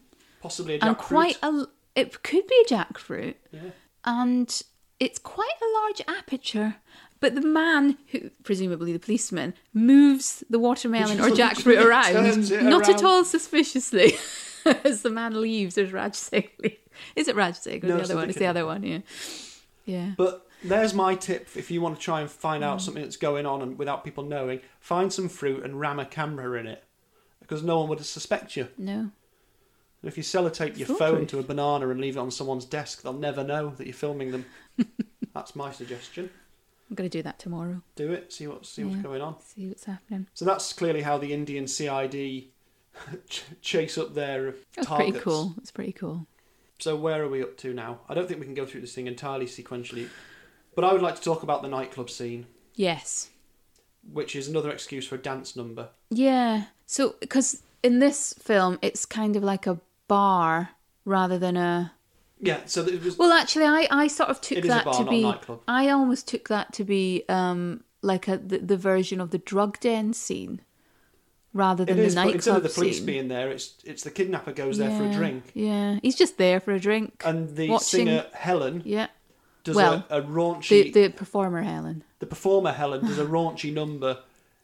Speaker 1: Possibly a
Speaker 2: and
Speaker 1: jackfruit.
Speaker 2: quite a. It could be a jackfruit,
Speaker 1: Yeah.
Speaker 2: and it's quite a large aperture. But the man, who presumably the policeman, moves the watermelon or
Speaker 1: Just
Speaker 2: jackfruit around,
Speaker 1: turns it
Speaker 2: not
Speaker 1: around.
Speaker 2: at all suspiciously, as the man leaves. There's Raj Singh. Is it Raj Singh or
Speaker 1: No,
Speaker 2: the
Speaker 1: it's
Speaker 2: other
Speaker 1: the
Speaker 2: one? It's the
Speaker 1: kidnapper.
Speaker 2: other one. Yeah, yeah.
Speaker 1: But there's my tip if you want to try and find
Speaker 2: Mm.
Speaker 1: out something that's going on and without people knowing, find some fruit and ram a camera in it. Because no one would suspect you.
Speaker 2: No.
Speaker 1: If you sellotape your
Speaker 2: Foolproof.
Speaker 1: phone to a banana and leave it on someone's desk, they'll never know that you're filming them. That's my suggestion.
Speaker 2: I'm going to do that tomorrow.
Speaker 1: Do it, see what see what's
Speaker 2: Yeah.
Speaker 1: going on.
Speaker 2: See what's happening.
Speaker 1: So that's clearly how the Indian C I D ch- chase up their
Speaker 2: That's
Speaker 1: targets.
Speaker 2: pretty cool. That's pretty cool.
Speaker 1: So where are we up to now? I don't think we can go through this thing entirely sequentially, but I would like to talk about the nightclub scene,
Speaker 2: Yes.
Speaker 1: which is another excuse for a dance number.
Speaker 2: Yeah. So, because in this film, it's kind of like a bar rather than a.
Speaker 1: Yeah, so it was.
Speaker 2: Well, actually, I, I sort of took
Speaker 1: It is a
Speaker 2: that
Speaker 1: bar,
Speaker 2: to
Speaker 1: not a
Speaker 2: be.
Speaker 1: nightclub.
Speaker 2: I almost took that to be um like a the, the version of the drug den scene, rather than
Speaker 1: It is,
Speaker 2: the
Speaker 1: but
Speaker 2: nightclub
Speaker 1: instead of the police
Speaker 2: scene.
Speaker 1: being there, it's it's the kidnapper goes there for a
Speaker 2: Yeah,
Speaker 1: drink,
Speaker 2: Yeah, he's just there for a drink.
Speaker 1: and the
Speaker 2: watching-
Speaker 1: singer Helen
Speaker 2: Yeah.
Speaker 1: does
Speaker 2: Well,
Speaker 1: a, a raunchy.
Speaker 2: The the performer Helen.
Speaker 1: the performer Helen does a raunchy number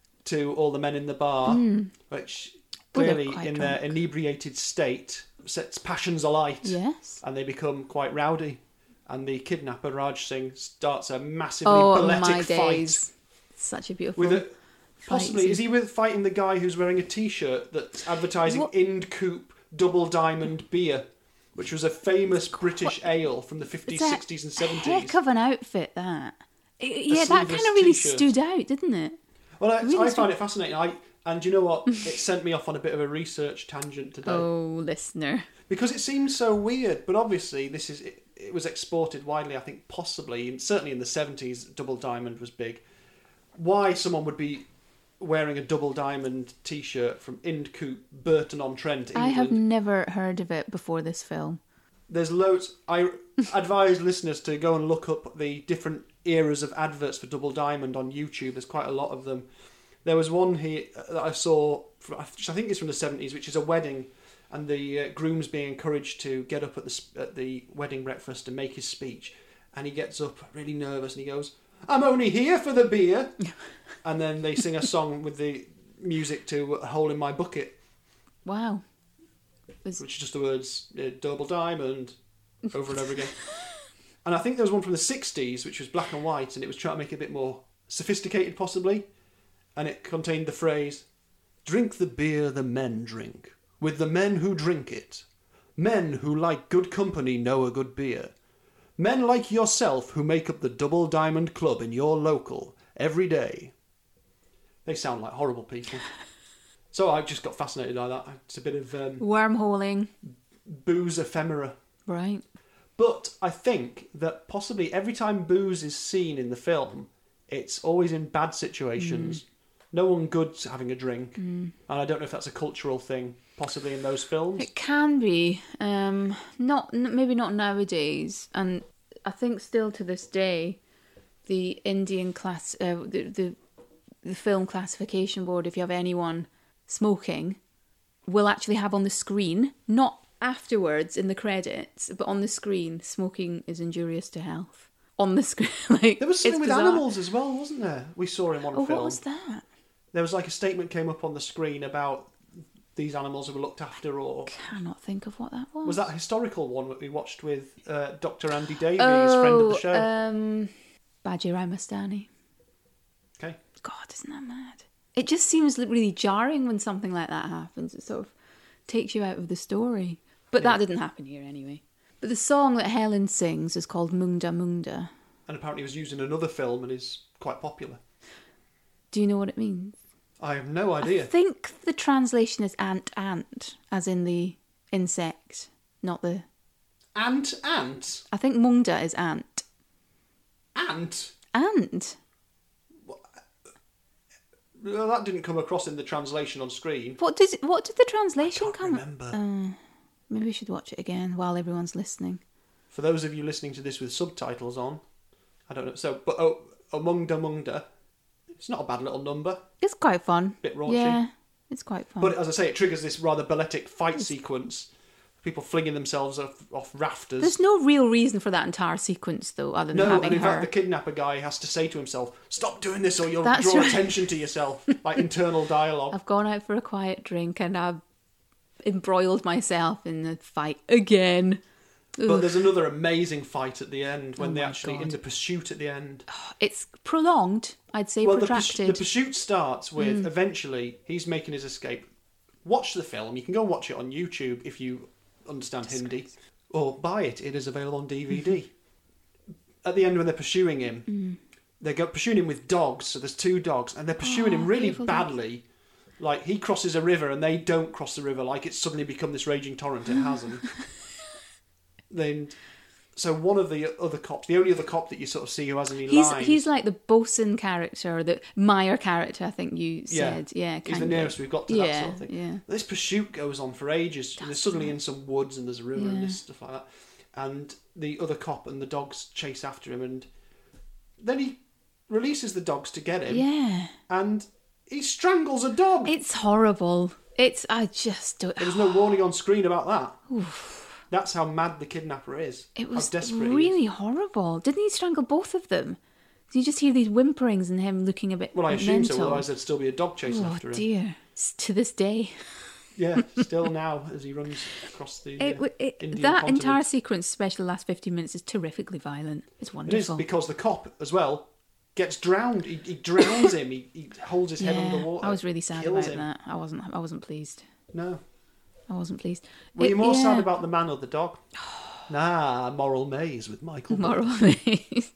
Speaker 1: to all the men in the bar, which
Speaker 2: Well, they're
Speaker 1: clearly,
Speaker 2: quite
Speaker 1: in their
Speaker 2: drunk.
Speaker 1: inebriated state, sets passions alight,
Speaker 2: Yes.
Speaker 1: and they become quite rowdy. And the kidnapper Raj Singh starts a massively
Speaker 2: Oh
Speaker 1: balletic
Speaker 2: my
Speaker 1: fight
Speaker 2: days! Such a beautiful.
Speaker 1: with a. Possibly,
Speaker 2: scene.
Speaker 1: is he with fighting the guy who's wearing a T-shirt that's advertising
Speaker 2: What?
Speaker 1: Indcoop Double Diamond Beer, which was a famous British ale from the fifties,
Speaker 2: It's a
Speaker 1: sixties, and seventies.
Speaker 2: Heck of an outfit, that. It- yeah, that kind
Speaker 1: sleeveless
Speaker 2: of really
Speaker 1: t-shirt.
Speaker 2: stood out, didn't it?
Speaker 1: Well, I,
Speaker 2: Really
Speaker 1: I
Speaker 2: stood-
Speaker 1: find it fascinating. I and you know what? It sent me off on a bit of a research tangent today
Speaker 2: Oh, listener.
Speaker 1: because it seems so weird. But obviously, this is it, it was exported widely. I think possibly, certainly in the seventies, Double Diamond was big. Why someone would be wearing a Double Diamond T-shirt from Indcoop, Burton on Trent, England?
Speaker 2: I have never heard of it before this film.
Speaker 1: There's loads. I advise listeners to go and look up the different eras of adverts for Double Diamond on YouTube. There's quite a lot of them. There was one here that I saw, from, which I think is from the seventies, which is a wedding, and the uh, groom's being encouraged to get up at the sp- at the wedding breakfast and make his speech, and he gets up really nervous and he goes, "I'm only here for the beer," and then they sing a song with the music to "A Hole in My Bucket,"
Speaker 2: Wow. Was-
Speaker 1: which is just the words uh, "Double Diamond" over and over again. And I think there was one from the sixties, which was black and white, and it was trying to make it a bit more sophisticated, possibly. And it contained the phrase, "Drink the beer the men drink, with the men who drink it. Men who like good company know a good beer. Men like yourself who make up the Double Diamond Club in your local every day." They sound like horrible people. So I just got fascinated by that. It's a bit of um,
Speaker 2: Wormholing.
Speaker 1: booze ephemera.
Speaker 2: Right.
Speaker 1: But I think that possibly every time booze is seen in the film, it's always in bad situations. No one good's having a drink. And I don't know if that's a cultural thing, possibly in those films.
Speaker 2: It can be. Um, not n- maybe not nowadays, and I think still to this day, the Indian class, uh, the, the the film classification board, if you have anyone smoking, will actually have on the screen, not afterwards in the credits, but on the screen, smoking is injurious to health. On the screen, like
Speaker 1: There was something
Speaker 2: it's
Speaker 1: with
Speaker 2: bizarre.
Speaker 1: animals as well, wasn't there? We saw in one
Speaker 2: Oh,
Speaker 1: film.
Speaker 2: what was that?
Speaker 1: There was like a statement came up on the screen about these animals were looked after, or
Speaker 2: Cannot think of what that was.
Speaker 1: was that a historical one that we watched with uh, Doctor Andy Davies, friend of the show?
Speaker 2: Um, Bajir Ramastani.
Speaker 1: Okay.
Speaker 2: God, isn't that mad? It just seems li- really jarring when something like that happens. It sort of takes you out of the story. But
Speaker 1: Yeah.
Speaker 2: that didn't happen here anyway. But the song that Helen sings is called Munda Munda.
Speaker 1: And apparently was used in another film and is quite popular.
Speaker 2: Do you know what it means?
Speaker 1: I have no idea.
Speaker 2: I think the translation is ant ant, as in the insect, not the...
Speaker 1: Ant, ant,
Speaker 2: I think Munda is ant.
Speaker 1: ant.
Speaker 2: Ant?
Speaker 1: Well, that didn't come across in the translation on screen.
Speaker 2: What does what did the translation
Speaker 1: Can't
Speaker 2: come?
Speaker 1: remember.
Speaker 2: Uh, maybe we should watch it again while everyone's listening.
Speaker 1: For those of you listening to this with subtitles on, I don't know. So, but oh, Amungda Mungda, it's not a bad little number.
Speaker 2: It's quite fun.
Speaker 1: Bit raunchy.
Speaker 2: Yeah, it's quite fun.
Speaker 1: But as I say, it triggers this rather balletic fight sequence people flinging themselves off, off rafters.
Speaker 2: There's no real reason for that entire sequence, though, other than
Speaker 1: No,
Speaker 2: having
Speaker 1: and in
Speaker 2: her.
Speaker 1: fact, the kidnapper guy has to say to himself, "Stop doing this, or you'll
Speaker 2: That's
Speaker 1: draw
Speaker 2: right.
Speaker 1: attention to yourself." Like internal dialogue.
Speaker 2: I've gone out for a quiet drink and I've embroiled myself in the fight again.
Speaker 1: But
Speaker 2: Ugh.
Speaker 1: there's another amazing fight at the end when
Speaker 2: Oh
Speaker 1: they
Speaker 2: my
Speaker 1: actually in
Speaker 2: God.
Speaker 1: the pursuit at the end.
Speaker 2: It's prolonged, I'd say
Speaker 1: Well, the, purs-
Speaker 2: protracted.
Speaker 1: the pursuit starts with
Speaker 2: Mm.
Speaker 1: eventually he's making his escape. Watch the film. You can go and watch it on YouTube if you understand Hindi, or buy it. It is available on D V D. At the end, when they're pursuing him,
Speaker 2: Mm.
Speaker 1: they go pursuing him with dogs. So there's two dogs, and they're pursuing
Speaker 2: Oh,
Speaker 1: him really
Speaker 2: beautiful dog.
Speaker 1: badly. Like he crosses a river, and they don't cross the river. Like it's suddenly become this raging torrent. It hasn't. Then, so one of the other cops, the only other cop that you sort of see who has any
Speaker 2: He's
Speaker 1: lines,
Speaker 2: he's like the bosun character, or the Meyer character, I think you
Speaker 1: Yeah.
Speaker 2: said. Yeah,
Speaker 1: he's
Speaker 2: kind
Speaker 1: the
Speaker 2: of.
Speaker 1: nearest we've got to that
Speaker 2: Yeah,
Speaker 1: sort of thing.
Speaker 2: yeah.
Speaker 1: This pursuit goes on for ages. and they're
Speaker 2: That's
Speaker 1: suddenly
Speaker 2: right.
Speaker 1: in some woods and there's a river and
Speaker 2: Yeah.
Speaker 1: this stuff like that. And the other cop and the dogs chase after him, and then he releases the dogs to get him,
Speaker 2: Yeah,
Speaker 1: and he strangles a dog.
Speaker 2: it's horrible. It's I just don't.
Speaker 1: There was no warning on screen about that. That's how mad the kidnapper is.
Speaker 2: It was
Speaker 1: how desperate he is.
Speaker 2: really horrible. Didn't he strangle both of them? Did you just hear these whimperings and him looking a bit
Speaker 1: Well, I assume
Speaker 2: mental?
Speaker 1: so. Otherwise, there'd still be a dog chasing
Speaker 2: Oh
Speaker 1: after him.
Speaker 2: dear! S- To this day,
Speaker 1: Yeah, still now as he runs across the
Speaker 2: it,
Speaker 1: uh,
Speaker 2: w- it,
Speaker 1: Indian
Speaker 2: that
Speaker 1: continent.
Speaker 2: entire sequence, especially the last fifteen minutes, is terrifically violent. It's
Speaker 1: It is
Speaker 2: wonderful.
Speaker 1: because the cop as well gets drowned. He, he drowns him. He, he holds his head
Speaker 2: yeah,
Speaker 1: underwater.
Speaker 2: I was really sad
Speaker 1: kills
Speaker 2: about
Speaker 1: him.
Speaker 2: that. I wasn't. I wasn't pleased.
Speaker 1: No.
Speaker 2: I wasn't pleased.
Speaker 1: Were
Speaker 2: It-
Speaker 1: you more
Speaker 2: yeah.
Speaker 1: sad about the man or the dog? Nah, Moral Maze with Michael. Bublé.
Speaker 2: moral maze.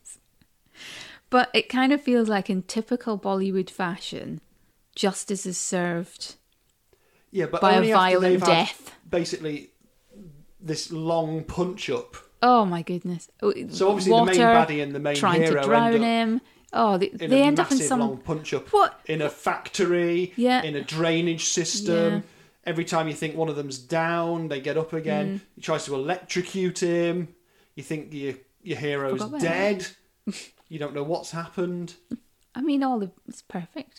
Speaker 2: But it kind of feels like in typical Bollywood fashion, justice is served
Speaker 1: Yeah, but
Speaker 2: by a
Speaker 1: only after
Speaker 2: violent
Speaker 1: they've had
Speaker 2: death.
Speaker 1: basically this long punch up.
Speaker 2: Oh my goodness!
Speaker 1: So obviously
Speaker 2: Water,
Speaker 1: the main baddie and the main
Speaker 2: trying
Speaker 1: hero
Speaker 2: to drown
Speaker 1: end up
Speaker 2: him. Oh, they,
Speaker 1: in
Speaker 2: they
Speaker 1: a
Speaker 2: end up in
Speaker 1: massive
Speaker 2: some
Speaker 1: long punch up.
Speaker 2: What?
Speaker 1: In a factory,
Speaker 2: Yeah.
Speaker 1: in a drainage system.
Speaker 2: Yeah.
Speaker 1: Every time you think one of them's down, they get up again.
Speaker 2: Mm.
Speaker 1: He tries to electrocute him. You think your your hero's
Speaker 2: Forgot about
Speaker 1: dead. You don't know what's happened.
Speaker 2: I mean, all the it's perfect.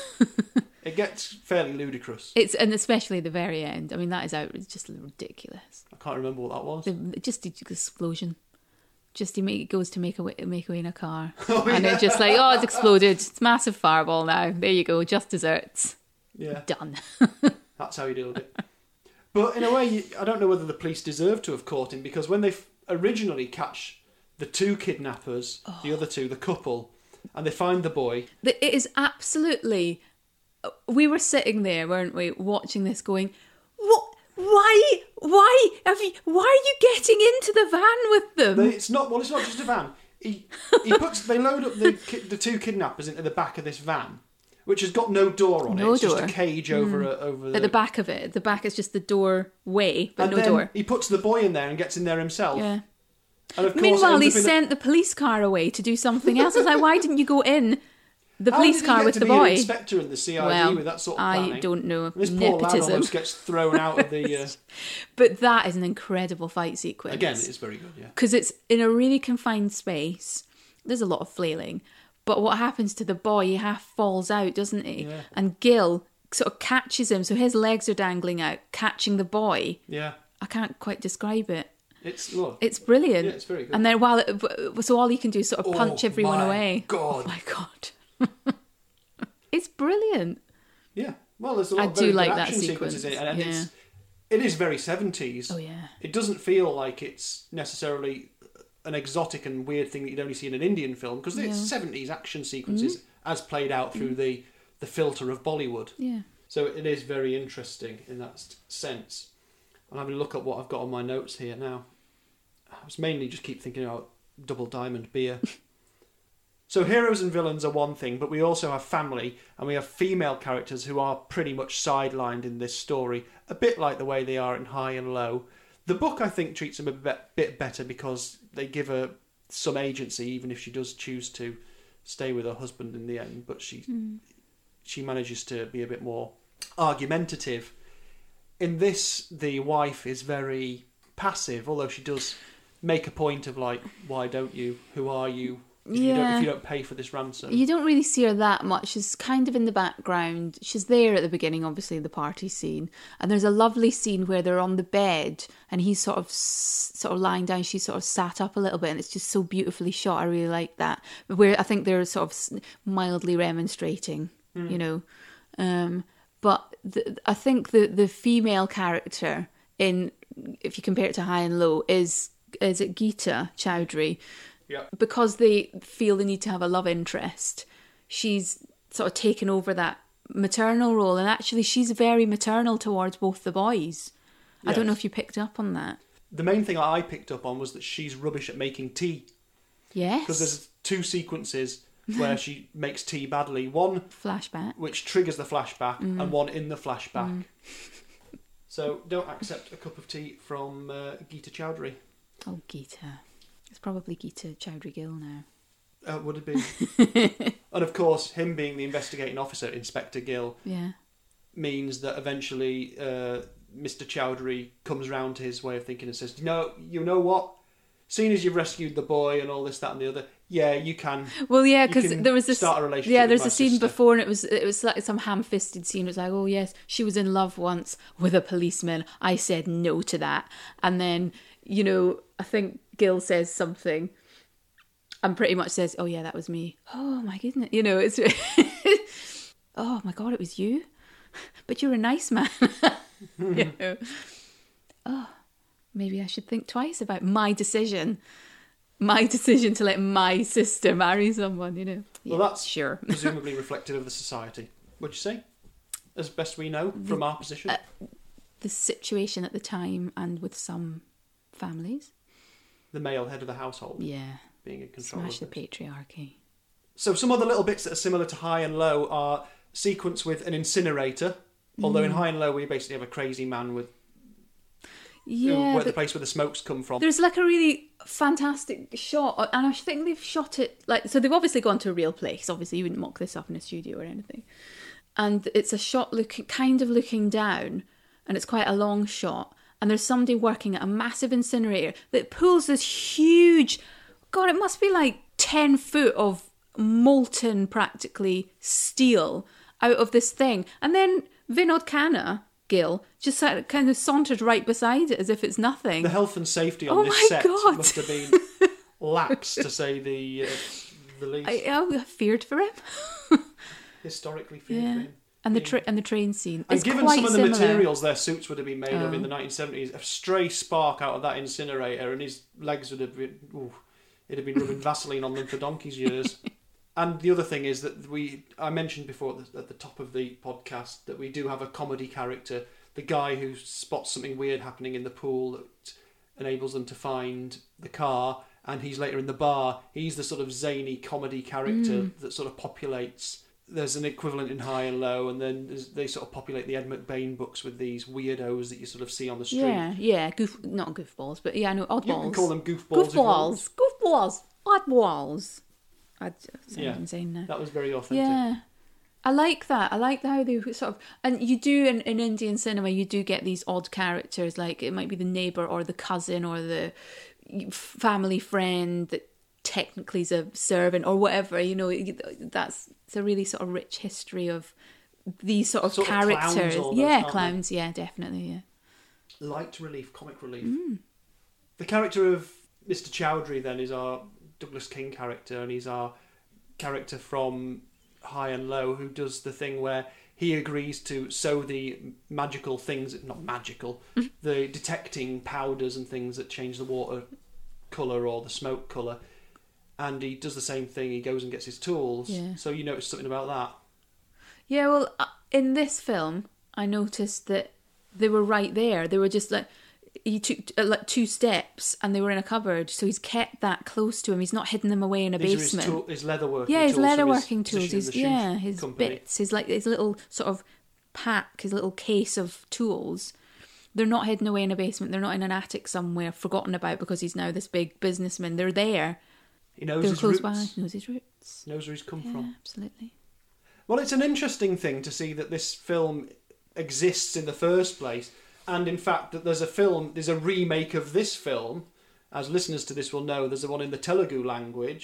Speaker 1: It gets fairly ludicrous.
Speaker 2: It's and especially the very end. I mean, that is out. It's just ridiculous.
Speaker 1: I can't remember what that was.
Speaker 2: The, just the explosion. Just he make, goes to make away, make away in a car,
Speaker 1: Oh,
Speaker 2: and
Speaker 1: yeah.
Speaker 2: it's just like, oh, it's exploded. It's a massive fireball now. There you go. Just desserts.
Speaker 1: Yeah.
Speaker 2: Done.
Speaker 1: That's how he dealt with it. But in a way, you- I don't know whether the police deserve to have caught him, because when they f- originally catch the two kidnappers,
Speaker 2: Oh.
Speaker 1: the other two, the couple, and they find the boy,
Speaker 2: That it is absolutely. We were sitting there, weren't we, watching this, going, "What? Why? Why? Have you, why are you getting into the van with them?"
Speaker 1: they, it's not well, it's not just a van. He he puts they load up the ki- the two kidnappers into the back of this van, which has got no door on
Speaker 2: No
Speaker 1: it. It's
Speaker 2: door.
Speaker 1: just a cage over a, over the.
Speaker 2: At the back of it, the back is just the doorway, but
Speaker 1: and
Speaker 2: no
Speaker 1: then
Speaker 2: door.
Speaker 1: he puts the boy in there and gets in there himself.
Speaker 2: Yeah.
Speaker 1: And of course,
Speaker 2: Meanwhile,
Speaker 1: ends
Speaker 2: he
Speaker 1: up in a-
Speaker 2: sent the police car away to do something else. I was like, why didn't you go in the
Speaker 1: How
Speaker 2: police
Speaker 1: did he
Speaker 2: car
Speaker 1: get
Speaker 2: with
Speaker 1: to
Speaker 2: the
Speaker 1: be an
Speaker 2: boy?
Speaker 1: inspector in the C I D
Speaker 2: Well,
Speaker 1: with that sort of
Speaker 2: I
Speaker 1: planning?
Speaker 2: don't know.
Speaker 1: This poor lad
Speaker 2: Nepotism.
Speaker 1: almost gets thrown out of the. Uh,
Speaker 2: But that is an incredible fight sequence.
Speaker 1: again, it's very good. Yeah.
Speaker 2: Because it's in a really confined space. There's a lot of flailing. But what happens to the boy, he half falls out, doesn't he?
Speaker 1: Yeah.
Speaker 2: And Gil sort of catches him, so his legs are dangling out, catching the boy.
Speaker 1: Yeah.
Speaker 2: I can't quite describe it.
Speaker 1: It's look.
Speaker 2: It's brilliant.
Speaker 1: Yeah, it's very good.
Speaker 2: And then while it, so all you can do is sort of punch
Speaker 1: Oh,
Speaker 2: everyone
Speaker 1: my
Speaker 2: away.
Speaker 1: God.
Speaker 2: Oh my god. It's brilliant.
Speaker 1: Yeah. Well, there's a lot
Speaker 2: I
Speaker 1: of
Speaker 2: do
Speaker 1: very
Speaker 2: like
Speaker 1: good
Speaker 2: that
Speaker 1: action sequences in it,
Speaker 2: sequence,
Speaker 1: and
Speaker 2: yeah.
Speaker 1: it's it is very seventies.
Speaker 2: Oh yeah.
Speaker 1: It doesn't feel like it's necessarily an exotic and weird thing that you'd only see in an Indian film, because it's
Speaker 2: Yeah.
Speaker 1: seventies action sequences
Speaker 2: Mm-hmm.
Speaker 1: as played out through the the filter of Bollywood.
Speaker 2: Yeah.
Speaker 1: So it is very interesting in that s- sense. I'm having a look at what I've got on my notes here now. I was mainly just keep thinking about Double Diamond beer. So heroes and villains are one thing, but we also have family, and we have female characters who are pretty much sidelined in this story, a bit like the way they are in High and Low. The book, I think, treats them a bit, bit better because they give her some agency, even if she does choose to stay with her husband in the end, but she
Speaker 2: Mm.
Speaker 1: she manages to be a bit more argumentative. In this, the wife is very passive, although she does make a point of like, why don't you? Who are you? if, you don't,
Speaker 2: Yeah.
Speaker 1: if you don't pay for this ransom.
Speaker 2: You don't really see her that much. She's kind of in the background. She's there at the beginning, obviously, the party scene. And there's a lovely scene where they're on the bed and he's sort of sort of lying down. She's sort of sat up a little bit and it's just so beautifully shot. I really like that. Where I think they're sort of mildly remonstrating, mm. you know. Um, but the, I think the, the female character in, if you compare it to High and Low, is, is it Geeta Chowdhury?
Speaker 1: Yeah.
Speaker 2: Because they feel the need to have a love interest, she's sort of taken over that maternal role, and actually she's very maternal towards both the boys. Yes. I don't know if you picked up on that.
Speaker 1: The main thing I picked up on was that she's rubbish at making tea.
Speaker 2: Yes.
Speaker 1: Because there's two sequences where she makes tea badly. One
Speaker 2: flashback,
Speaker 1: which triggers the flashback, mm. and one in the flashback.
Speaker 2: Mm.
Speaker 1: So don't accept a cup of tea from uh, Geeta Chowdhury.
Speaker 2: Oh, Geeta. It's probably Geeta Chowdhury Gill now.
Speaker 1: Uh, would it be? And of course, him being the investigating officer, Inspector Gill,
Speaker 2: yeah.
Speaker 1: means that eventually uh, Mister Chowdhury comes round to his way of thinking and says, "No, you know what? Seeing as you've rescued the boy and all this, that, and the other, yeah, you can.
Speaker 2: Well, yeah, because there was this.
Speaker 1: Start a relationship
Speaker 2: yeah, there's
Speaker 1: with
Speaker 2: a scene
Speaker 1: sister.
Speaker 2: before, and it was it was like some ham-fisted scene. It was like, oh yes, she was in love once with a policeman. I said no to that, and then you know, I think Gill says something, and pretty much says, "Oh yeah, that was me." Oh my goodness, you know, it's. Oh my God, it was you, but you're a nice man. You know. Oh. Maybe I should think twice about my decision. My decision to let my sister marry someone, you know.
Speaker 1: Well,
Speaker 2: yeah,
Speaker 1: that's
Speaker 2: sure.
Speaker 1: presumably reflective of the society. Would you say? As best we know from
Speaker 2: the,
Speaker 1: our position?
Speaker 2: Uh, the situation at the time and with some families.
Speaker 1: The male head of the household.
Speaker 2: Yeah.
Speaker 1: Being in control
Speaker 2: Smash
Speaker 1: of
Speaker 2: the
Speaker 1: it.
Speaker 2: patriarchy.
Speaker 1: So some other little bits that are similar to High and Low are sequence with an incinerator. Although mm. in High and Low we basically have a crazy man with
Speaker 2: Yeah,
Speaker 1: where the place where the smokes come from.
Speaker 2: There's like a really fantastic shot, and I think they've shot it like so. They've obviously gone to a real place. Obviously, you wouldn't mock this up in a studio or anything. And it's a shot looking, kind of looking down, and it's quite a long shot. And there's somebody working at a massive incinerator that pulls this huge, God, it must be like ten foot of molten, practically steel out of this thing, and then Vinod Khanna. Gill just sort of kind of sauntered right beside it as if it's nothing.
Speaker 1: The health and safety on
Speaker 2: oh
Speaker 1: this
Speaker 2: my
Speaker 1: set
Speaker 2: God.
Speaker 1: must have been lax, to say the uh, the least.
Speaker 2: I, I feared for him.
Speaker 1: Historically feared
Speaker 2: yeah.
Speaker 1: for him.
Speaker 2: And the tra- and the train scene.
Speaker 1: And
Speaker 2: it's
Speaker 1: given
Speaker 2: quite
Speaker 1: some of the
Speaker 2: similar.
Speaker 1: materials their suits would have been made
Speaker 2: oh.
Speaker 1: of in the nineteen seventies, a stray spark out of that incinerator and his legs would have been, ooh, it'd have been rubbing Vaseline on them for donkey's years. And the other thing is that we, I mentioned before at the, at the top of the podcast that we do have a comedy character. The guy who spots something weird happening in the pool that enables them to find the car, and he's later in the bar. He's the sort of zany comedy character mm. that sort of populates. There's an equivalent in High and Low, and then they sort of populate the Ed McBain books with these weirdos that you sort of see on the street.
Speaker 2: Yeah, yeah, goof, not goofballs, but yeah, no, oddballs.
Speaker 1: You can call them goofballs.
Speaker 2: Goofballs, goofballs, oddballs. I'd say
Speaker 1: yeah,
Speaker 2: insane now.
Speaker 1: That was very authentic.
Speaker 2: Yeah. I like that. I like how they sort of... And you do, in, in Indian cinema, you do get these odd characters, like it might be the neighbour or the cousin or the family friend that technically is a servant or whatever, you know, that's... It's a really sort of rich history of these sort of
Speaker 1: sort
Speaker 2: characters.
Speaker 1: Of clowns almost,
Speaker 2: yeah, clowns, they? yeah, definitely, yeah.
Speaker 1: Light relief, comic relief.
Speaker 2: Mm.
Speaker 1: The character of Mister Chowdhury, then, is our Douglas King character, and he's our character from High and Low, who does the thing where he agrees to sow the magical things, not magical, the detecting powders and things that change the water colour or the smoke colour, and he does the same thing. He goes and gets his tools.
Speaker 2: Yeah.
Speaker 1: So you noticed something about that?
Speaker 2: Yeah, well, in this film, I noticed that they were right there. They were just like... He took uh, like two steps and they were in a cupboard, so he's kept that close to him. He's not hidden them away in a
Speaker 1: These
Speaker 2: basement.
Speaker 1: Are his, tool, his leatherworking
Speaker 2: yeah, his
Speaker 1: tools.
Speaker 2: leatherworking tools.
Speaker 1: His,
Speaker 2: His, yeah, his
Speaker 1: company.
Speaker 2: bits, his like his little sort of pack, his little case of tools. They're not hidden away in a basement. They're not in an attic somewhere, forgotten about because he's now this big businessman. They're there.
Speaker 1: He knows
Speaker 2: They're
Speaker 1: his
Speaker 2: close
Speaker 1: roots.
Speaker 2: by. He knows his roots.
Speaker 1: Knows where he's come
Speaker 2: yeah,
Speaker 1: from.
Speaker 2: Absolutely.
Speaker 1: Well, it's an interesting thing to see that this film exists in the first place. And in fact, that there's a film, there's a remake of this film. As listeners to this will know, there's a one in the Telugu language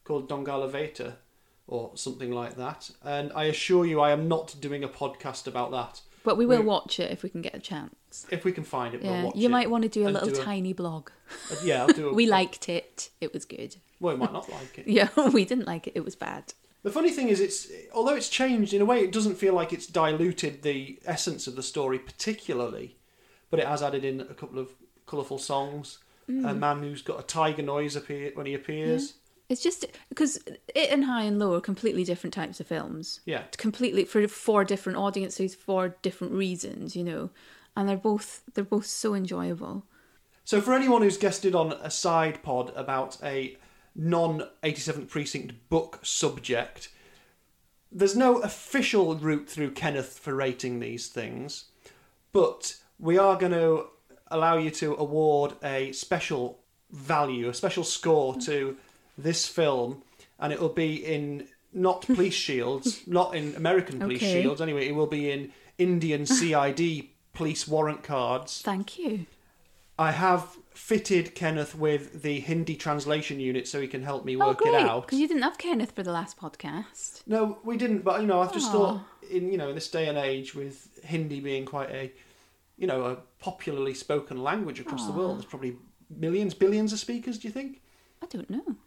Speaker 1: called Dongala Veta or something like that. And I assure you I am not doing a podcast about that.
Speaker 2: But we will
Speaker 1: we,
Speaker 2: watch it if we can get a chance.
Speaker 1: If we can find it,
Speaker 2: yeah,
Speaker 1: we'll watch
Speaker 2: you
Speaker 1: it.
Speaker 2: might want to do a little
Speaker 1: do a,
Speaker 2: tiny blog.
Speaker 1: Uh, yeah, I'll do a...
Speaker 2: we liked it. It was good.
Speaker 1: Well, we might not like it.
Speaker 2: Yeah, we didn't like it. It was bad.
Speaker 1: The funny thing is, it's although it's changed, in a way, it doesn't feel like it's diluted the essence of the story particularly, but it has added in a couple of colourful songs. Mm. A man who's got a tiger noise appear when he appears.
Speaker 2: Yeah. It's just because it and High and Low are completely different types of films.
Speaker 1: Yeah.
Speaker 2: Completely for four different audiences for different reasons, you know. And they're both they're both so enjoyable.
Speaker 1: So for anyone who's guested on a side pod about a non eighty-seventh Precinct book subject, there's no official route through Kenneth for rating these things, but we are going to allow you to award a special value, a special score to this film, and it will be in not police shields, not in American police
Speaker 2: okay.
Speaker 1: shields, anyway, it will be in Indian C I D police warrant cards.
Speaker 2: Thank you.
Speaker 1: I have fitted Kenneth with the Hindi translation unit so he can help me work
Speaker 2: oh, great,
Speaker 1: it out.
Speaker 2: Because you didn't have Kenneth for the last podcast.
Speaker 1: No, we didn't, but you know, I've just
Speaker 2: Aww.
Speaker 1: thought in you know, in this day and age with Hindi being quite a you know, a popularly spoken language across
Speaker 2: Aww.
Speaker 1: the world, there's probably millions, billions of speakers, do you think?
Speaker 2: I don't know.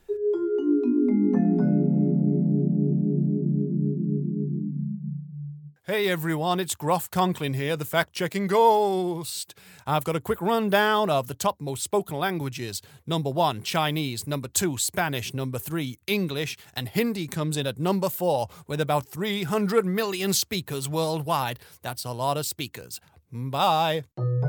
Speaker 3: Hey everyone, it's Groff Conklin here, the fact-checking ghost. I've got a quick rundown of the top most spoken languages. Number one, Chinese. Number two, Spanish. Number three, English. And Hindi comes in at number four, with about three hundred million speakers worldwide. That's a lot of speakers. Bye.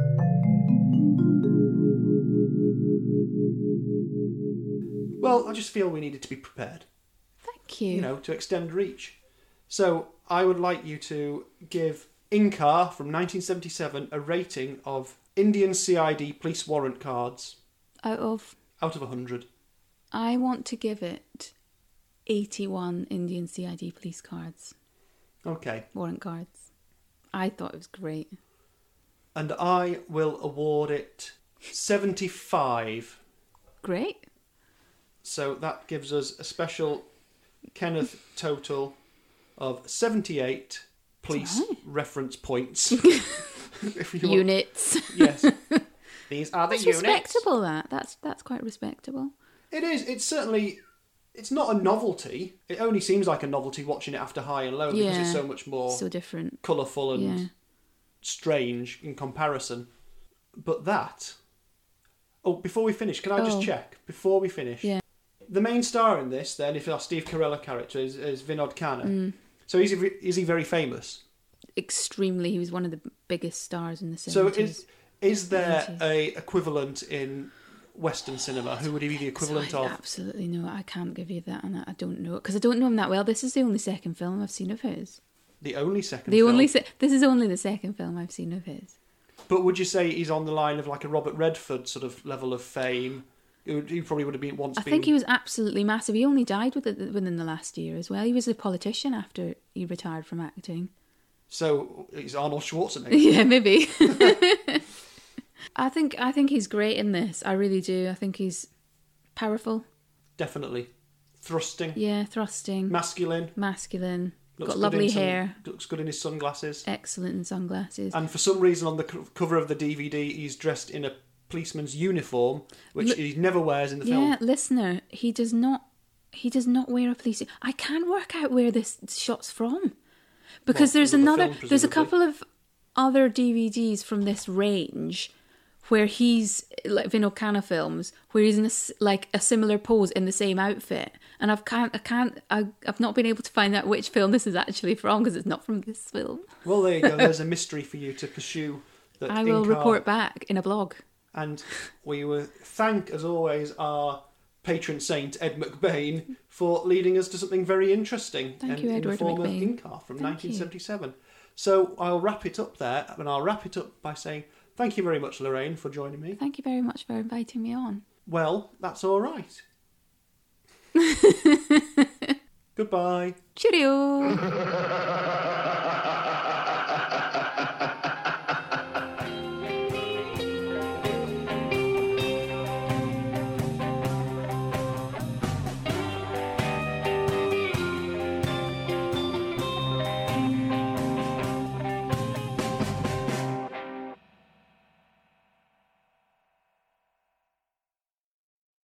Speaker 1: Well, I just feel we needed to be prepared.
Speaker 2: Thank you.
Speaker 1: You know, to extend reach. So I would like you to give Inkar from nineteen seventy-seven a rating of Indian C I D police warrant cards
Speaker 2: Out of?
Speaker 1: out of one hundred.
Speaker 2: I want to give it eighty-one Indian C I D police cards.
Speaker 1: Okay.
Speaker 2: Warrant cards. I thought it was great.
Speaker 1: And I will award it seventy-five.
Speaker 2: Great.
Speaker 1: So that gives us a special Kenneth total of seventy-eight police
Speaker 2: right.
Speaker 1: reference points. If you want.
Speaker 2: Units.
Speaker 1: Yes. These are the
Speaker 2: That's
Speaker 1: units.
Speaker 2: respectable, that. That's, that's quite respectable.
Speaker 1: It is. It's certainly... It's not a novelty. It only seems like a novelty watching it after High and Low because
Speaker 2: Yeah.
Speaker 1: it's so much more
Speaker 2: So different.
Speaker 1: colourful and
Speaker 2: Yeah.
Speaker 1: strange in comparison. But that... Oh, before we finish, can I just
Speaker 2: Oh.
Speaker 1: check? Before we finish.
Speaker 2: Yeah.
Speaker 1: The main star in this, then, if our Steve Carell character is, is Vinod Khanna.
Speaker 2: Mm.
Speaker 1: So is he, is he very famous?
Speaker 2: Extremely. He was one of the biggest stars in the
Speaker 1: So
Speaker 2: seventies.
Speaker 1: is is there
Speaker 2: eighties.
Speaker 1: a equivalent in Western cinema? Who would he be the equivalent
Speaker 2: So I
Speaker 1: of?
Speaker 2: absolutely know. I can't give you that, and I don't know because I don't know him that well. This is the only second film I've seen of his.
Speaker 1: The only second
Speaker 2: The
Speaker 1: film.
Speaker 2: only se- this is only the second film I've seen of his.
Speaker 1: But would you say he's on the line of like a Robert Redford sort of level of fame? He probably would have been once
Speaker 2: I
Speaker 1: been...
Speaker 2: think he was absolutely massive. He only died with it within the last year as well. He was a politician after he retired from acting.
Speaker 1: So he's Arnold Schwarzenegger.
Speaker 2: Yeah, maybe. I think I think he's great in this. I really do. I think he's powerful.
Speaker 1: Definitely. Thrusting.
Speaker 2: Yeah, thrusting.
Speaker 1: Masculine.
Speaker 2: Masculine.
Speaker 1: Looks
Speaker 2: Got
Speaker 1: good
Speaker 2: lovely
Speaker 1: in some-
Speaker 2: hair.
Speaker 1: Looks good in his sunglasses.
Speaker 2: Excellent in sunglasses.
Speaker 1: And for some reason on the co- cover of the D V D he's dressed in a policeman's uniform, which
Speaker 2: L-
Speaker 1: he never wears in the
Speaker 2: Yeah,
Speaker 1: film.
Speaker 2: listener, he does not. He does not wear a police. I can't work out where this shot's from, because
Speaker 1: Well,
Speaker 2: there's
Speaker 1: another
Speaker 2: another.
Speaker 1: film,
Speaker 2: there's a
Speaker 1: presumably.
Speaker 2: couple of other D V Ds from this range where he's like Vinod Khanna films where he's in a, s- like a similar pose in the same outfit, and I've can't. I can't. I, I've not been able to find out which film this is actually from because it's not from this film.
Speaker 1: Well, there you go. There's a mystery for you to pursue. That
Speaker 2: I will
Speaker 1: Inkar-
Speaker 2: report back in a blog.
Speaker 1: And we will thank, as always, our patron saint, Ed McBain, for leading us to something very interesting.
Speaker 2: Thank
Speaker 1: in,
Speaker 2: you,
Speaker 1: in
Speaker 2: Edward
Speaker 1: the form
Speaker 2: McBain.
Speaker 1: of Inkar from
Speaker 2: Thank
Speaker 1: nineteen seventy-seven. So I'll wrap it up there, and I'll wrap it up by saying thank you very much, Lorraine, for joining me.
Speaker 2: Thank you very much for inviting me on.
Speaker 1: Well, that's all right. Goodbye.
Speaker 2: Cheerio.